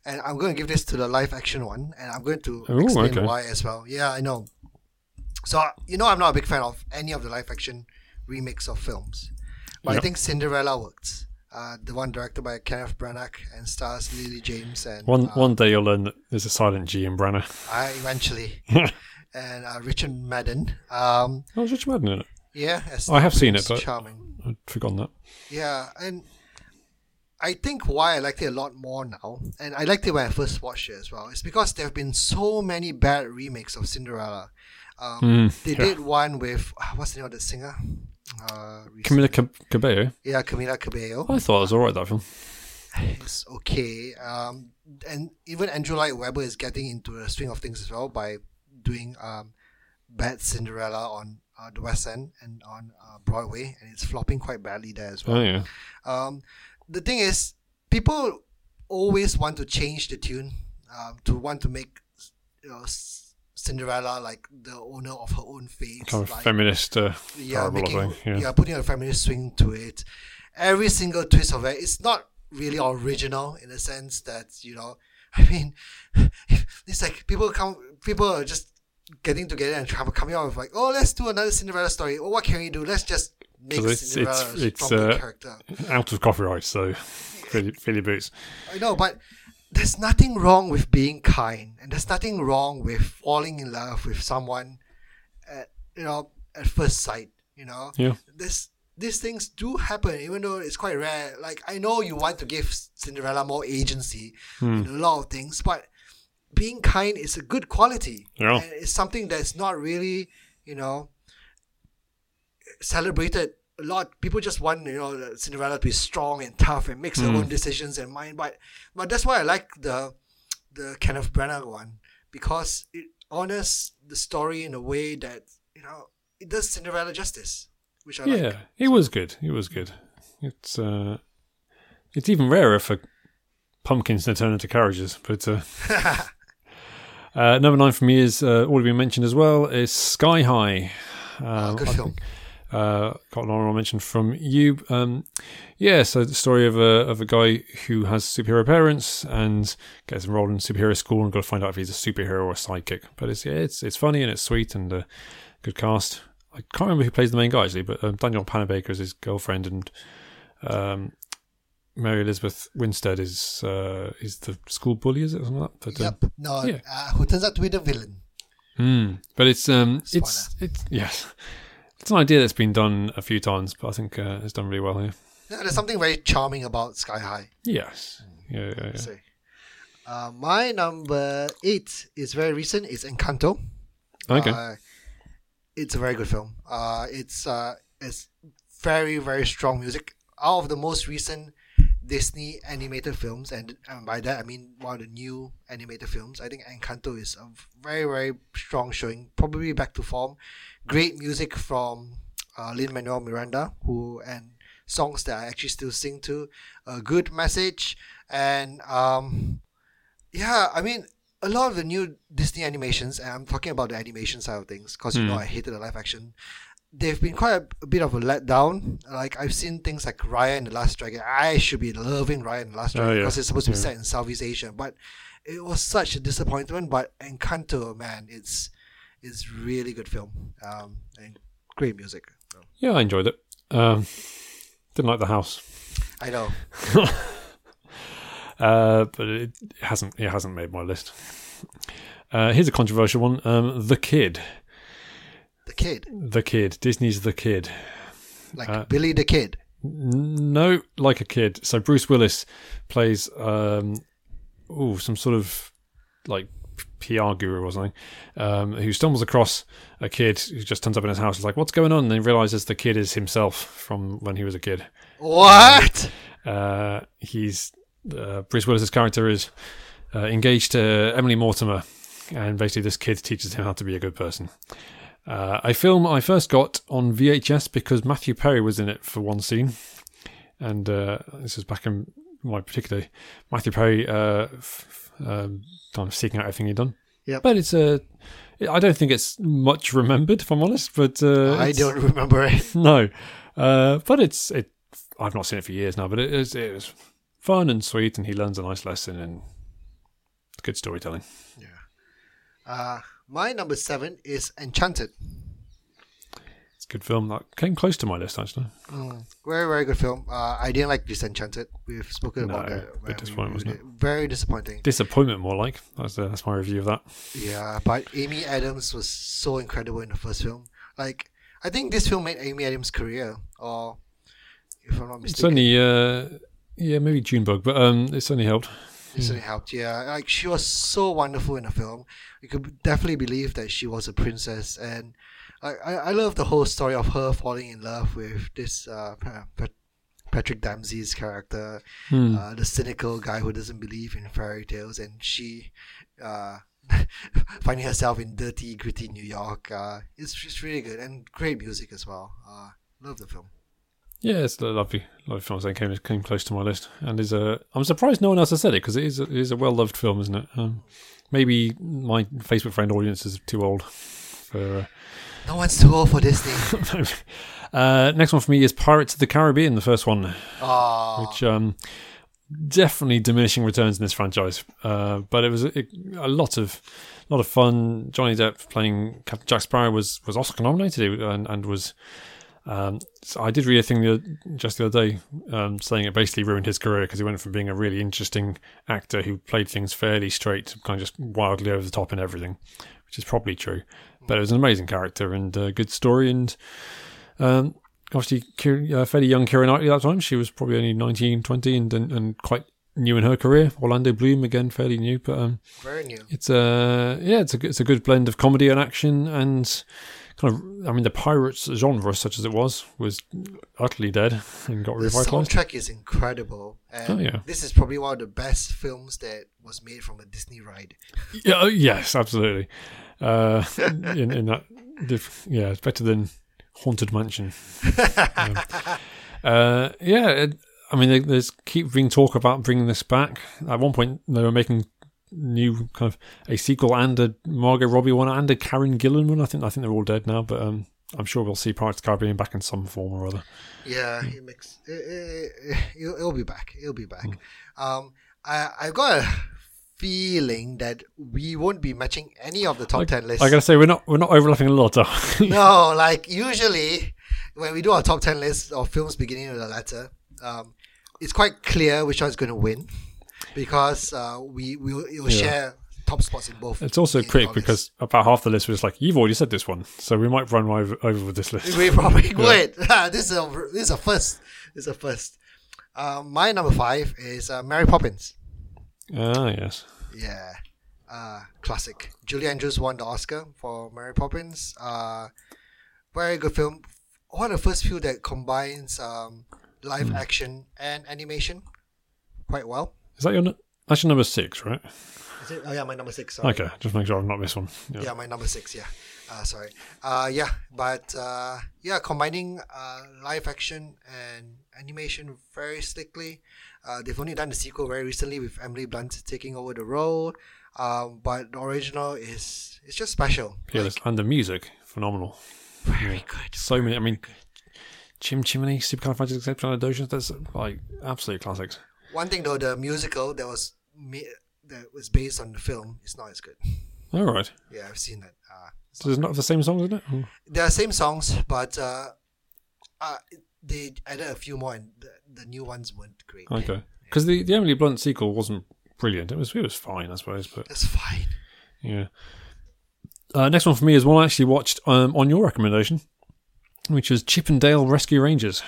and I'm going to give this to the live action one, and I'm going to Ooh, explain okay. why as well. Yeah, I know. So I'm not a big fan of any of the live action remakes of films, but I Yep. think Cinderella works. The one directed by Kenneth Branagh and stars Lily James and One day you'll learn that there's a silent G in Branagh. eventually Oh, and Richard Madden. it's Richard Madden in it. Yeah, as I have the seen it, Prince but Charming. I'd forgotten that. Yeah, and I think why I liked it a lot more now, and I liked it when I first watched it as well, is because there have been so many bad remakes of Cinderella. They did one with what's the name of the singer? Camila Cabello. Yeah, Camila Cabello. I thought it was alright, that film. It's okay. And even Andrew Lloyd Webber is getting into the swing of things as well by doing Bad Cinderella on the West End and on Broadway, and it's flopping quite badly there as well. Oh, yeah. The thing is, people always want to change the tune, to want to make Cinderella like the owner of her own fate. Kind of like, feminist parable, I think. Yeah. putting a feminist swing to it. Every single twist of it, it's not really original in the sense that I mean, it's like people are just getting together and coming up with like, oh, let's do another Cinderella story. Oh, what can we do? Let's just make Cinderella it's from the character. out of copyright, so fill your boots. I know, but there's nothing wrong with being kind, and there's nothing wrong with falling in love with someone at first sight. Yeah. These things do happen, even though it's quite rare. Like, I know you want to give Cinderella more agency in a lot of things, but being kind is a good quality. Yeah. And it's something that's not really, celebrated a lot. People just want, Cinderella to be strong and tough and make her own decisions and mind. But that's why I like the Kenneth Branagh one, because it honors the story in a way that, it does Cinderella justice, which I like. Yeah, it was good. It was good. It's even rarer for pumpkins to turn into carriages. But number 9 for me is already been mentioned as well. Is Sky High. Good film. Got an honorable mention from you. So the story of a guy who has superhero parents and gets enrolled in superhero school and got to find out if he's a superhero or a sidekick. But it's funny and it's sweet and a good cast. I can't remember who plays the main guy actually, but Daniel Panabaker is his girlfriend, and Mary Elizabeth Winstead is the school bully, is it, or something like that? But, Yep. No. Who turns out to be the villain. But it's yes, it's an idea that's been done a few times, but I think it's done really well here. Yeah, there's something very charming about Sky High. Yes. Yeah. So, my number 8 is very recent. It's Encanto. Okay. It's a very good film. It's very, very strong music. Out of the most recent Disney animated films, and by that I mean one of the new animated films, I think Encanto is a very, very strong showing, probably back to form. Great music from Lin-Manuel Miranda, and songs that I actually still sing to. A good message, and I mean, a lot of the new Disney animations, and I'm talking about the animation side of things, because I hated the live action, they've been quite a bit of a letdown. Like, I've seen things like Raya and the Last Dragon. I should be loving Raya and the Last Dragon because it's supposed to be set in Southeast Asia, but it was such a disappointment. But Encanto, man, it's really good film, and great music. Yeah, I enjoyed it. Didn't like the house. I know. But it hasn't made my list. Here's a controversial one. The Kid. The Kid. Disney's The Kid. Like Billy the Kid. No, like a kid. So Bruce Willis plays some sort of like PR guru or something, who stumbles across a kid who just turns up in his house. He's like, "What's going on?" And then realizes the kid is himself from when he was a kid. What? He's Bruce Willis's character is engaged to Emily Mortimer, and basically this kid teaches him how to be a good person. A film I first got on VHS because Matthew Perry was in it for one scene, and this was back in my particular Matthew Perry kind of seeking out everything he'd done. Yeah, but I don't think it's much remembered, if I'm honest. But I don't remember it. No, but I've not seen it for years now, but it was fun and sweet, and he learns a nice lesson, and good storytelling. My number 7 is Enchanted. It's a good film. That came close to my list, actually. Very, very good film. I didn't like Disenchanted. We've spoken about No, that. a bit disappointing, wasn't it? Very disappointing. Disappointment, more like. That's my review of that. Yeah, but Amy Adams was so incredible in the first film. Like, I think this film made Amy Adams' career, or if I'm not It's mistaken. only, maybe Junebug, but it certainly helped. It certainly helped, yeah. Like, she was so wonderful in the film. You could definitely believe that she was a princess. And I love the whole story of her falling in love with this Patrick Dempsey's character, the cynical guy who doesn't believe in fairy tales. And she finding herself in dirty, gritty New York. It's just really good. And great music as well. Love the film. Yeah, it's a lovely film. So it came close to my list, and I'm surprised no one else has said it because it is a well loved film, isn't it? Maybe my Facebook friend audience is too old for. No one's too old for Disney. Next one for me is Pirates of the Caribbean, the first one, which definitely diminishing returns in this franchise. But it was a lot of fun. Johnny Depp playing Captain Jack Sparrow was Oscar nominated and was. So I did read a thing just the other day saying it basically ruined his career because he went from being a really interesting actor who played things fairly straight to kind of just wildly over the top in everything, which is probably true. But it was an amazing character and a good story. And obviously, fairly young Keira Knightley at that time. She was probably only 19, 20 and quite new in her career. Orlando Bloom, again, fairly new. But very new. It's a good blend of comedy and action and... the Pirates genre, such as it was utterly dead and got revitalized. The soundtrack is incredible, and this is probably one of the best films that was made from a Disney ride. Yeah, yes, absolutely. In that, it's better than Haunted Mansion. There's keep being talk about bringing this back. At one point, they were making new kind of a sequel and a Margot Robbie one and a Karen Gillan one. I think they're all dead now, but I'm sure we'll see Pirates of the Caribbean back in some form or other. Yeah, it'll be back. It'll be back. I've got a feeling that we won't be matching any of the top 10 lists. I gotta say we're not overlapping a lot. No, like usually when we do our top 10 lists of films beginning with a letter, it's quite clear which one's going to win. Because we'll share top spots in both. It's also quick because about half the list was like, you've already said this one, so we might run over with this list. We probably would. This is a first. This is a first. My number 5 is Mary Poppins. Ah, yes. Yeah. Classic. Julie Andrews won the Oscar for Mary Poppins. Very good film. One of the first few that combines live action and animation quite well. Is that that's your number 6, right? Is it? Oh yeah, my number 6. Sorry. Okay, just make sure I've not missed one. Yeah, my number 6. Yeah, sorry. Combining live action and animation very slickly. They've only done the sequel very recently with Emily Blunt taking over the role. But the original is just special. Yeah, and the music phenomenal. Very good. So many. I mean, Chim Chimney, Supercalifragilisticexpialidocious. That's like absolute classics. One thing though, the musical that was based on the film is not as good. All right. Yeah, I've seen that. So it's not the same songs, isn't it? They are same songs, but they added a few more, and the new ones weren't great. Okay. Because the Emily Blunt sequel wasn't brilliant. It was fine, I suppose. But it's fine. Yeah. Next one for me is one I actually watched on your recommendation, which was Chip and Dale Rescue Rangers.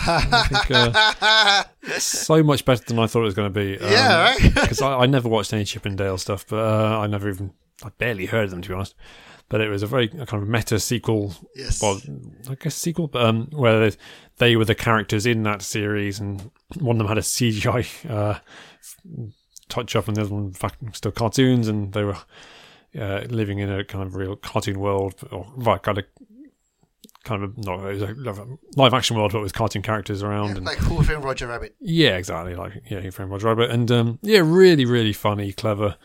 I think so much better than I thought it was going to be. Right? Because I never watched any Chip and Dale stuff, but I barely heard of them, to be honest. But it was a very kind of meta sequel. Yes. Well, I guess sequel, but where they were the characters in that series, and one of them had a CGI touch up, and the other one, in fact, still cartoons, and they were living in a kind of real cartoon world, or kind of not it was a live action world, but with cartoon characters around, and like Who Framed Roger Rabbit. Yeah, exactly. Who Framed Roger Rabbit, and really, really funny, clever.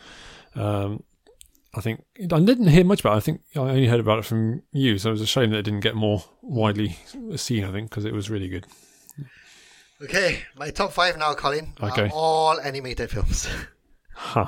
I think I didn't hear much about it. I think I only heard about it from you, so it was a shame that it didn't get more widely seen. I think because it was really good. Okay, my top 5 now, Colin. Okay. All animated films. Huh.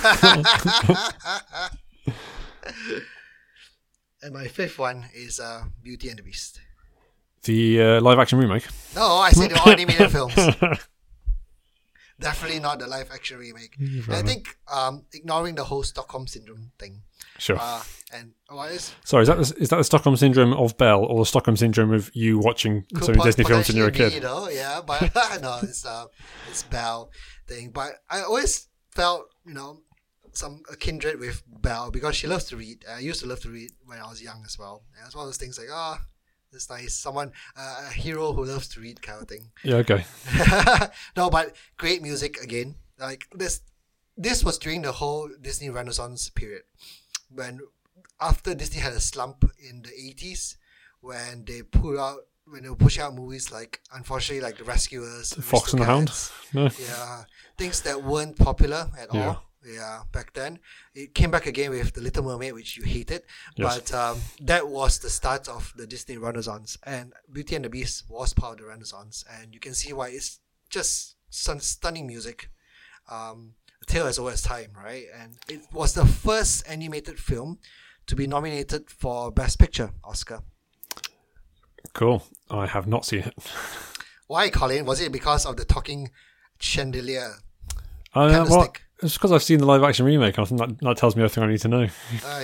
And my fifth one is Beauty and the Beast. The live action remake. No, I said the animated films. Definitely not the live action remake. And I think ignoring the whole Stockholm Syndrome thing. Sure. And what is? Sorry, is that the Stockholm Syndrome of Belle, or the Stockholm Syndrome of you watching so many Disney films when you were a kid? You know, yeah, but no, it's Belle thing. But I always felt, a kindred with Belle because she loves to read. I used to love to read when I was young as well. And it's one of those things like, it's nice. Someone, a hero who loves to read kind of thing. Yeah, okay. No, but great music again. Like this was during the whole Disney Renaissance period, when after Disney had a slump in the 80s, when they were pushing out movies like, unfortunately, like The Rescuers, Fox and the Hound. No. Yeah, things that weren't popular at all. Yeah, back then. It came back again with The Little Mermaid, which you hated. Yes. But that was the start of the Disney Renaissance. And Beauty and the Beast was part of the Renaissance. And you can see why it's just some stunning music. A tale as old as time, right? And it was the first animated film to be nominated for Best Picture Oscar. Cool. I have not seen it. Why, Colin? Was it because of the talking chandelier? Well, it's because I've seen the live action remake. I think that tells me everything I need to know.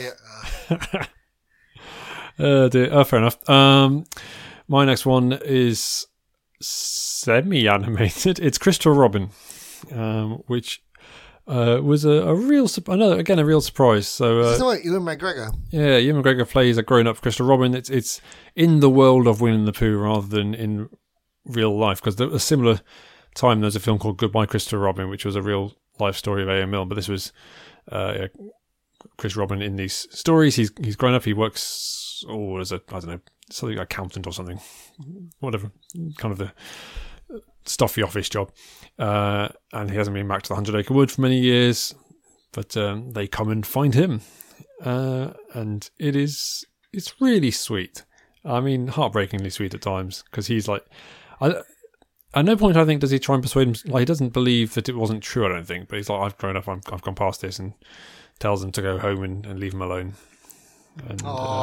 Yeah. Fair enough. My next one is semi-animated. It's Christopher Robin, which was a real surprise. So, is this what Ewan McGregor? Yeah, Ewan McGregor plays a grown-up Christopher Robin. It's in the world of Winnie the Pooh rather than in real life, because a similar time there's a film called Goodbye Christopher Robin, which was a real life story of A.M. Milne, but this was Chris Robin in these stories. He's grown up. He works as a, I don't know, something like accountant or something, whatever, kind of the stuffy office job. And he hasn't been back to the 100 Acre Wood for many years, but they come and find him, and it's really sweet. I mean, heartbreakingly sweet at times, because he's like, at no point I think does he try and persuade him. Like, he doesn't believe that it wasn't true, I don't think, but he's like, I've grown up, I've gone past this, and tells them to go home and leave him alone. And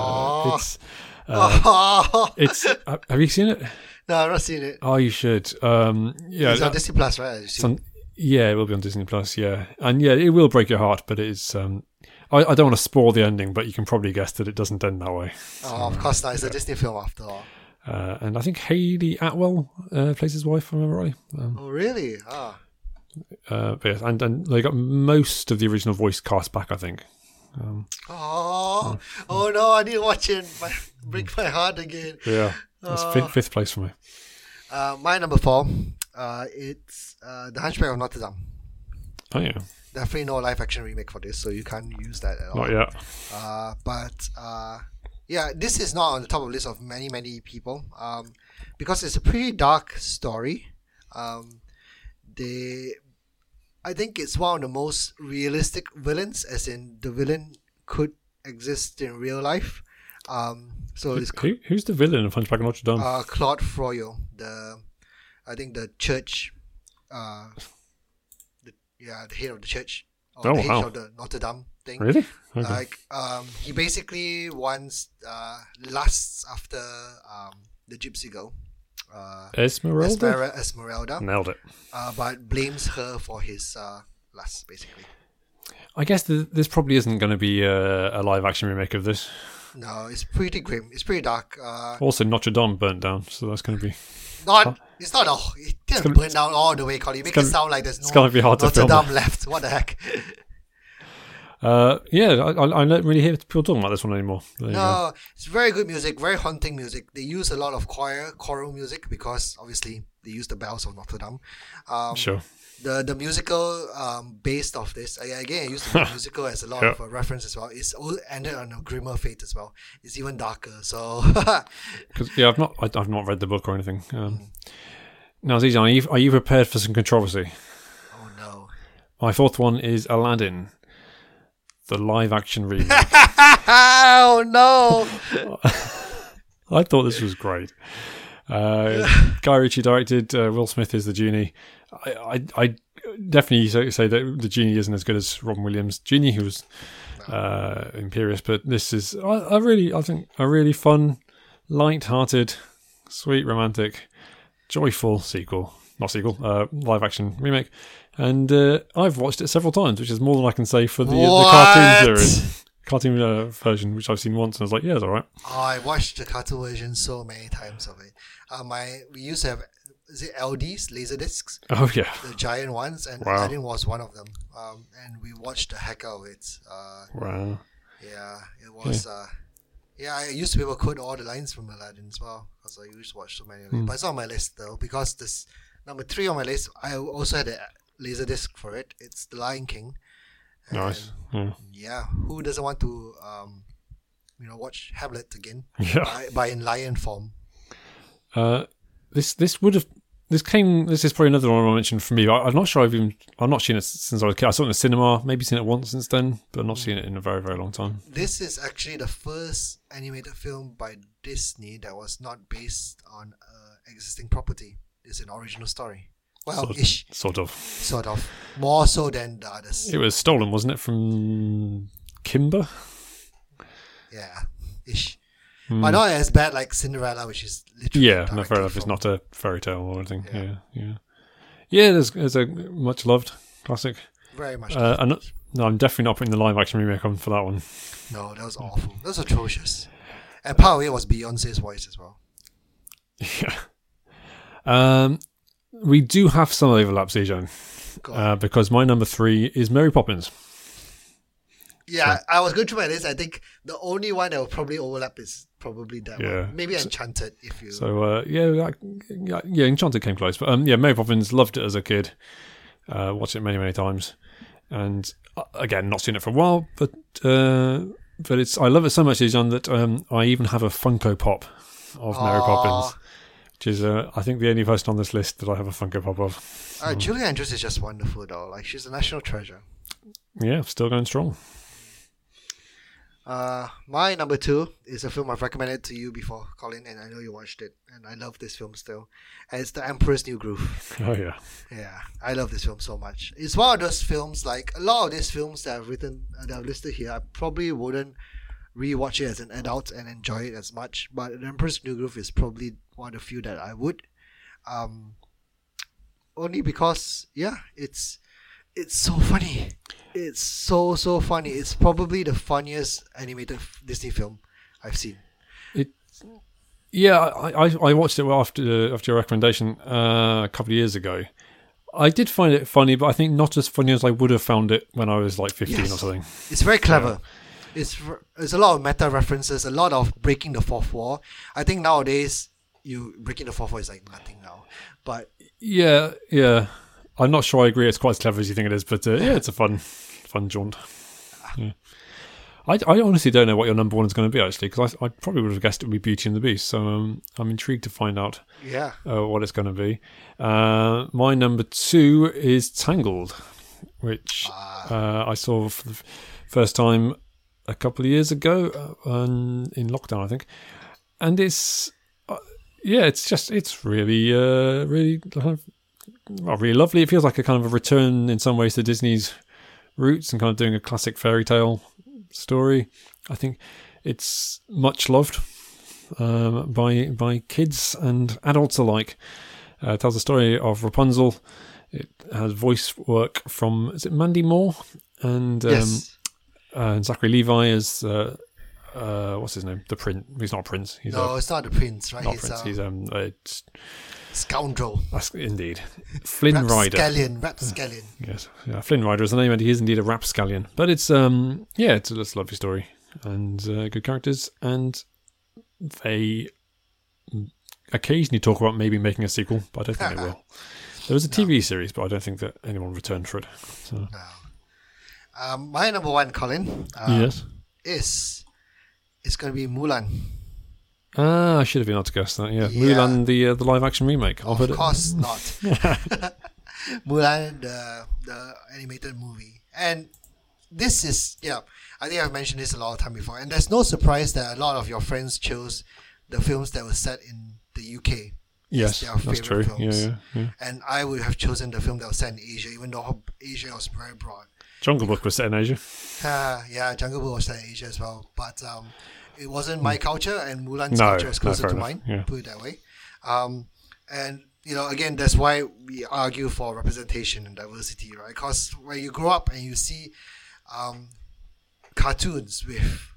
it's have you seen it? No, I've not seen it. Oh, you should. Yeah, it's on Disney Plus, right? Yeah, it will be on Disney Plus. Yeah, and yeah, it will break your heart, but it is. I don't want to spoil the ending, but you can probably guess that it doesn't end that way. Oh, of course not. It's a Disney film after all. And I think Hayley Atwell plays his wife, if I remember right. Oh, really? But yes, and they got most of the original voice cast back, I think. Oh no! I need to watch it. Break my heart again. Yeah, that's fifth place for me. My number 4. It's The Hunchback of Notre Dame. Oh yeah. Definitely no live action remake for this, so you can't use that at all. Not yet. But yeah, this is not on the top of the list of many people. Because it's a pretty dark story. I think it's one of the most realistic villains, as in the villain could exist in real life. So it's who's the villain of Hunchback of Notre Dame? Claude Froyo, I think the church, the head of the church, or the head of the Notre Dame thing. Really? Okay. Like, he basically lusts after the gypsy girl. Esmeralda. Nailed it. But blames her for his lust, basically. I guess this probably isn't going to be a live action remake of this. No, it's pretty grim. It's pretty dark. Also, Notre Dame burnt down, so that's going to be... It's not. It didn't burn down all the way, Colin. You make it sound like there's no Notre Dame left. What the heck? Yeah, I don't really hear people talking about this one anymore. No, it's very good music, very haunting music. They use a lot of choral music because obviously they use the bells of Notre Dame. Sure. The musical based off this, again, I used the musical as a lot of a reference as well. It's all ended on a grimmer fate as well. It's even darker. So, I've not read the book or anything. Now, Zizan, are you prepared for some controversy? Oh no! My fourth one is Aladdin, the live action remake. Oh no! I thought this was great. Guy Ritchie directed. Will Smith is the genie. definitely say that the Genie isn't as good as Robin Williams' Genie, who was Imperious, but this is I think a really fun, light-hearted, sweet, romantic, joyful live action remake. And I've watched it several times, which is more than I can say for the cartoon series. Cartoon version, which I've seen once, and I was like, yeah, it's all right. Oh, I watched the cartoon version so many times of it. We used to have, is it LDs, laser discs? Oh yeah, the giant ones, and wow. Aladdin was one of them. And we watched the heck out of it. Wow. Yeah, it was. Yeah, I used to be able to quote all the lines from Aladdin as well, because I used to watch so many of it. But it's on my list though, because this number 3 on my list, I also had a laser disc for it. It's The Lion King. And nice. yeah, who doesn't want to watch Hamlet again? Yeah. By in lion form. This is probably another one I mentioned for me. I'm not sure I've not seen it since I was a kid. I saw it in the cinema, maybe seen it once since then, but I've not seen it in a very, very long time. This is actually the first animated film by Disney that was not based on existing property. It's an original story. Well, ish. Sort of. More so than the others. It was stolen, wasn't it, from Kimber? Yeah, ish. But not as bad like Cinderella, which is literally no, fair enough. It's not a fairy tale or anything. Yeah. There's a much loved classic. Very much. loved. No, I'm definitely not putting the live action remake on for that one. No, that was awful. That was atrocious. And part of it was Beyonce's voice as well. Yeah. We do have some overlap, Zijan, because my number 3 is Mary Poppins. Yeah, so, I was going through my list. I think the only one that will probably overlap is probably that one. Maybe Enchanted, if you... So, Enchanted came close. But, Mary Poppins, loved it as a kid. Watched it many, many times. And, again, not seen it for a while, but I love it so much, Zijan, that I even have a Funko Pop of Mary Poppins. Which is, I think, the only person on this list that I have a Funko Pop of. Julie Andrews is just wonderful, though. Like, she's a national treasure. Yeah, still going strong. My number 2 is a film I've recommended to you before, Colin, and I know you watched it, and I love this film still. And it's The Emperor's New Groove. Oh, yeah. Yeah, I love this film so much. It's one of those films, like a lot of these films that I've listed here, I probably wouldn't rewatch it as an adult and enjoy it as much, but The Emperor's New Groove is probably one of the few that I would. Only because, it's so funny. It's so funny. It's probably the funniest animated Disney film I've seen. I watched it after your recommendation a couple of years ago. I did find it funny, but I think not as funny as I would have found it when I was like 15 or something. It's very clever. It's a lot of meta references, a lot of breaking the fourth wall. I think nowadays, breaking the fourth wall is like nothing now. But yeah. I'm not sure I agree it's quite as clever as you think it is, but it's a fun jaunt. Yeah. I honestly don't know what your number 1 is going to be, actually, because I probably would have guessed it would be Beauty and the Beast, so I'm intrigued to find out what it's going to be. My number 2 is Tangled, which I saw for the first time a couple of years ago in lockdown, I think. And it's really, really... really lovely. It feels like a kind of a return in some ways to Disney's roots and kind of doing a classic fairy tale story. I think it's much loved by kids and adults alike. It tells the story of Rapunzel. It has voice work from, is it Mandy Moore? And and Zachary Levi as what's his name? The Prince. He's not a prince. It's not the Prince, right? Not Prince. He's scoundrel. Indeed. Flynn Rider. Rapscallion. Yes. Yeah, Flynn Rider is the name, and he is indeed a rapscallion. But it's it's a lovely story and good characters, and they occasionally talk about maybe making a sequel, but I don't think they will. There was a TV series, but I don't think that anyone returned for it. So. No. My number 1, Colin. Yes. It's going to be Mulan. I should have been able to guess that. Yeah, Mulan, the live action remake. Of course not. Mulan, the animated movie, and this is I think I've mentioned this a lot of time before, and there's no surprise that a lot of your friends chose the films that were set in the UK. Yes, their that's true. favorite films. Yeah. And I would have chosen the film that was set in Asia, even though Asia was very broad. Jungle Book was set in Asia. Yeah, Jungle Book was set in Asia as well. But it wasn't my culture, and Mulan's culture was closer to mine, put it that way. And, again, that's why we argue for representation and diversity, right? Because when you grow up and you see cartoons with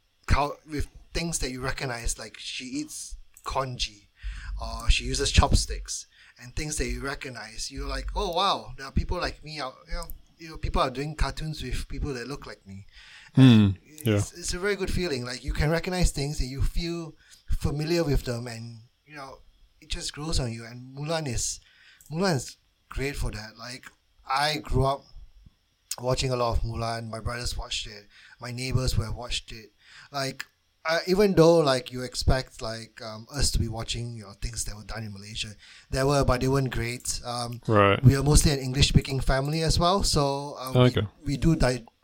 things that you recognize, like she eats congee or she uses chopsticks, and things that you recognize, you're like, oh wow, there are people like me out. People are doing cartoons with people that look like me. It's a very good feeling. Like you can recognize things and you feel familiar with them, and it just grows on you. And Mulan is great for that. Like I grew up watching a lot of Mulan. My brothers watched it. My neighbors would have watched it. Like even though like you expect like us to be watching things that were done in Malaysia, but they weren't great. Right. We are mostly an English speaking family as well, so we do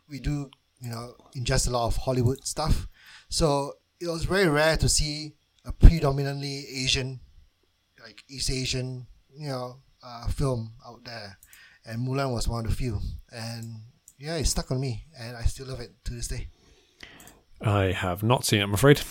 ingest a lot of Hollywood stuff. So it was very rare to see a predominantly Asian, like East Asian, film out there, and Mulan was one of the few. And it stuck on me, and I still love it to this day. I have not seen it, I'm afraid.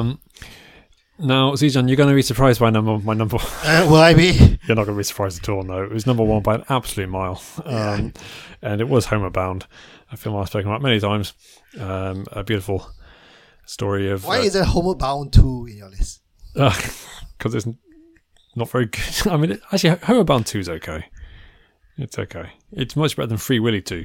Now, Zijan, you're going to be surprised by my number. Will I be? You're not going to be surprised at all, no. It was number one by an absolute mile. And it was Homeward Bound, a film I've spoken about many times. A beautiful story of... Why is it Homeward Bound 2 in your list? Because it's not very good. I mean, actually, Homeward Bound 2 is okay. It's okay. It's much better than Free Willy 2.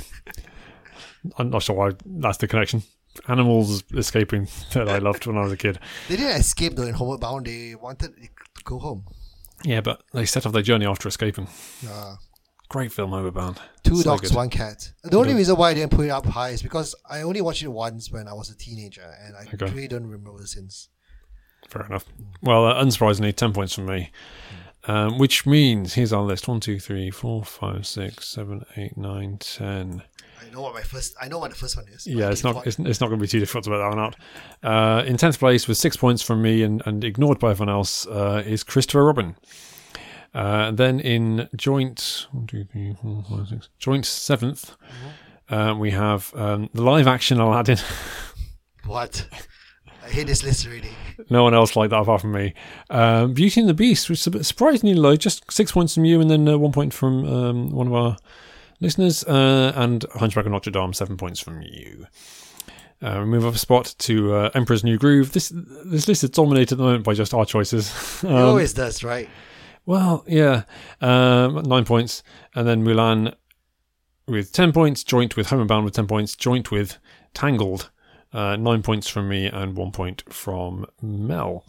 I'm not sure why that's the connection. Animals escaping that I loved when I was a kid. They didn't escape though in Homeward Bound. They wanted to go home. Yeah, but they set off their journey after escaping. Great film, Homeward Bound. Two dogs, one cat. The only reason why I didn't put it up high is because I only watched it once when I was a teenager, and I really don't remember since. Fair enough. Well, unsurprisingly, 10 points from me. Which means, here's our list. 1, 2, 3, 4, 5, 6, 7, 8, 9, 10. I know what the first one is. Yeah, it's not going to be too difficult to work that one out. In 10th place with 6 points from me and ignored by everyone else is Christopher Robin. Then in joint 1, 2, 3, 4, 5, 6, joint 7th, we have the live action Aladdin. What? I hate this list already. No one else like that apart from me. Beauty and the Beast was surprisingly low, just 6 points from you, and then 1 point from one of our listeners, and Hunchback of Notre Dame, 7 points from you. We move up a spot to Emperor's New Groove. This list is dominated at the moment by just our choices. It always does, right? Well, yeah. 9 points, and then Mulan with 10 points, joint with Homeward Bound with 10 points, joint with Tangled. 9 points from me and 1 point from Mel.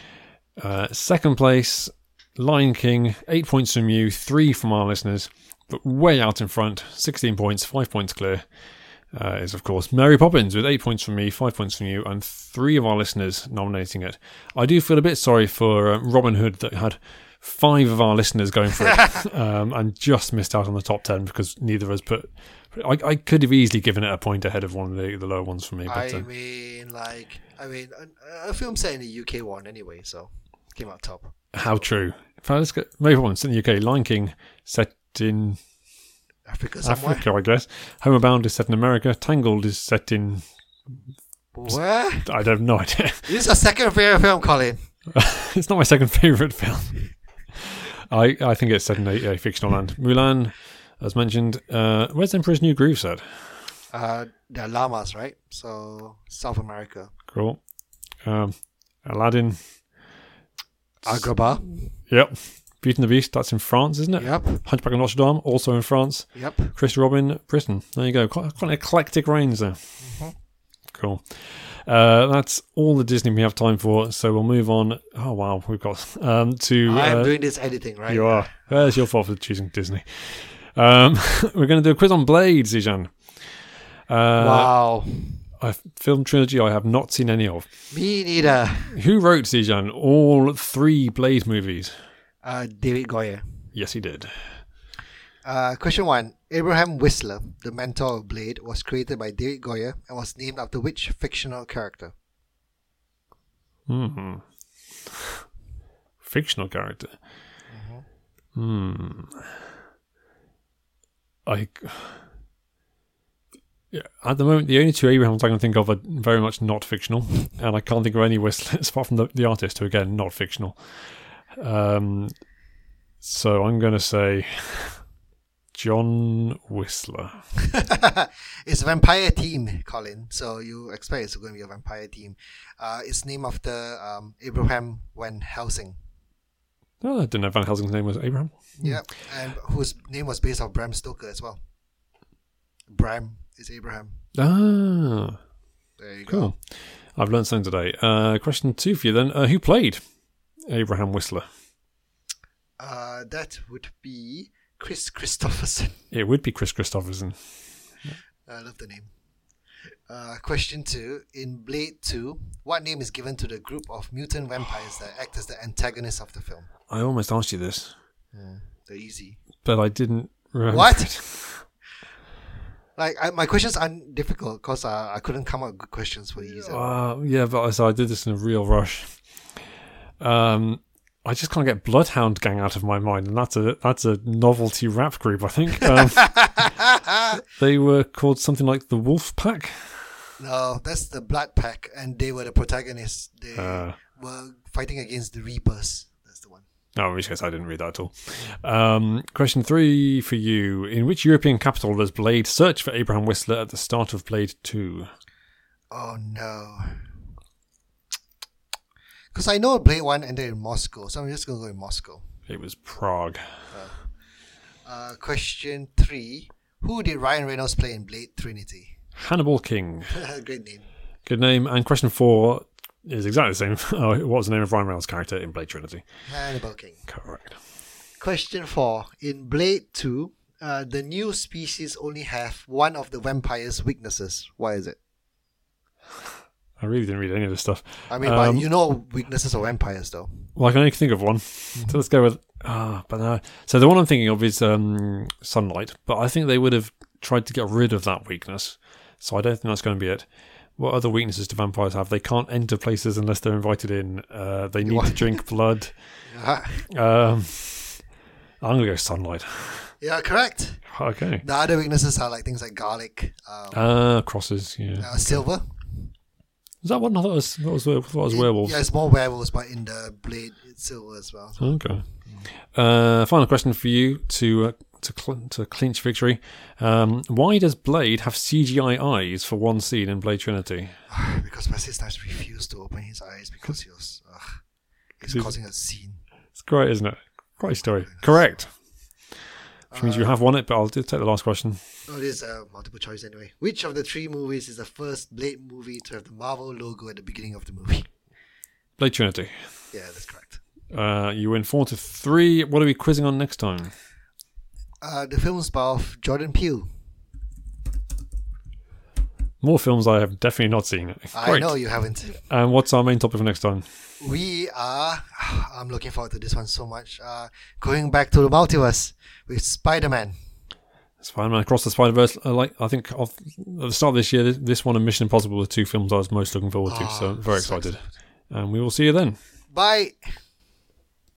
Second place, Lion King, 8 points from you, 3 from our listeners, but way out in front, 16 points, 5 points clear, is of course Mary Poppins with 8 points from me, 5 points from you, and 3 of our listeners nominating it. I do feel a bit sorry for Robin Hood that had 5 of our listeners going for it and just missed out on the top 10 because neither of us put... I could have easily given it a point ahead of one of the lower ones for me. But, a film set in the UK won anyway, so it came out top. How true. Let's go. Maybe one set in the UK. Lion King set in Africa somewhere. Africa, I guess. Homeward Bound is set in America. Tangled is set in... Where? I have no idea. This is your second favourite film, Colin. It's not my second favourite film. I think it's set in a fictional land. Mulan... As mentioned, where's Emperor's New Groove set? They're llamas, right? So, South America. Cool. Aladdin. Agrabah. Yep. Beauty and the Beast, that's in France, isn't it? Yep. Hunchback of Notre Dame, also in France. Yep. Christopher Robin, Britain. There you go. Quite an eclectic range there. Mm-hmm. Cool. That's all the Disney we have time for, so we'll move on. Oh, wow. We've got to... I'm doing this editing, right? You are. It's your fault for choosing Disney. We're going to do a quiz on Blade, Zijan. Wow. A film trilogy I have not seen any of. Me neither. Who wrote, Zijan, all 3 Blade movies? David Goyer. Yes, he did. Question 1. Abraham Whistler, the mentor of Blade, was created by David Goyer and was named after which fictional character? fictional character. At the moment, the only two Abrahams I can think of are very much not fictional, and I can't think of any Whistlers apart from the artist, who again not fictional. So I'm going to say John Whistler. It's a vampire team, Colin. So you expect it's going to be a vampire team. It's named after Abraham Van Helsing. Oh, I didn't know Van Helsing's name was Abraham. Yeah, and whose name was based off Bram Stoker as well. Bram is Abraham. Ah, There you cool. go. I've learned something today. Question 2 for you then. Who played Abraham Whistler? That would be Chris Christopherson. It would be Chris Christopherson. I love the name. Question 2. In Blade 2, what name is given to the group of mutant vampires that act as the antagonists of the film? I almost asked you this, They're easy. but I didn't remember. What? it. My questions aren't difficult because I couldn't come up with good questions for these. Yeah, but I did this in a real rush. I just can't get Bloodhound Gang out of my mind, and that's a novelty rap group, I think. They were called something like the Wolf Pack. No, that's the Blood Pack, and they were the protagonists. They were fighting against the Reapers. That's the one. No, in which case I didn't read that at all. Question 3 for you. In which European capital does Blade search for Abraham Whistler at the start of Blade 2? Oh no. Because I know Blade 1 ended in Moscow, so I'm just going to go in Moscow. It was Prague. Question 3. Who did Ryan Reynolds play in Blade Trinity? Hannibal King. Great name. Good name. And question 4 is exactly the same. What was the name of Ryan Reynolds' character in Blade Trinity? Hannibal King. Correct. Question 4. In Blade 2, the new species only have one of the vampire's weaknesses. Why is it? I really didn't read any of this stuff. I mean, but you know weaknesses of vampires, though. Well, I can only think of one. So let's go with... So the one I'm thinking of is sunlight, but I think they would have tried to get rid of that weakness. So I don't think that's going to be it. What other weaknesses do vampires have? They can't enter places unless they're invited in. They need to drink blood. I'm going to go sunlight. Yeah, correct. Okay. The other weaknesses are like things like garlic, Crosses, yeah. silver. Is that one? I thought it was werewolves. Yeah, it's more werewolves, but in the Blade, it's silver as well. So. Okay. Final question for you to clinch victory. Why does Blade have CGI eyes for one scene in Blade Trinity? Because Wesley Snipes refused to open his eyes because he was causing a scene. It's great, isn't it? Great story. Correct. Which means you have won it, but I'll take the last question. Oh, it is multiple choice anyway. Which of the 3 movies is the first Blade movie to have the Marvel logo at the beginning of the movie? Blade Trinity. Yeah, that's correct. You win 4-3. What are we quizzing on next time? The films by Jordan Peele. More films I have definitely not seen. Great. I know you haven't. And what's our main topic for next time? We are, I'm looking forward to this one so much, going back to the multiverse with Spider-Man. Spider-Man Across the Spider-Verse. I think at the start of this year, this one and Mission Impossible are the 2 films I was most looking forward to. So very excited. And we will see you then. Bye.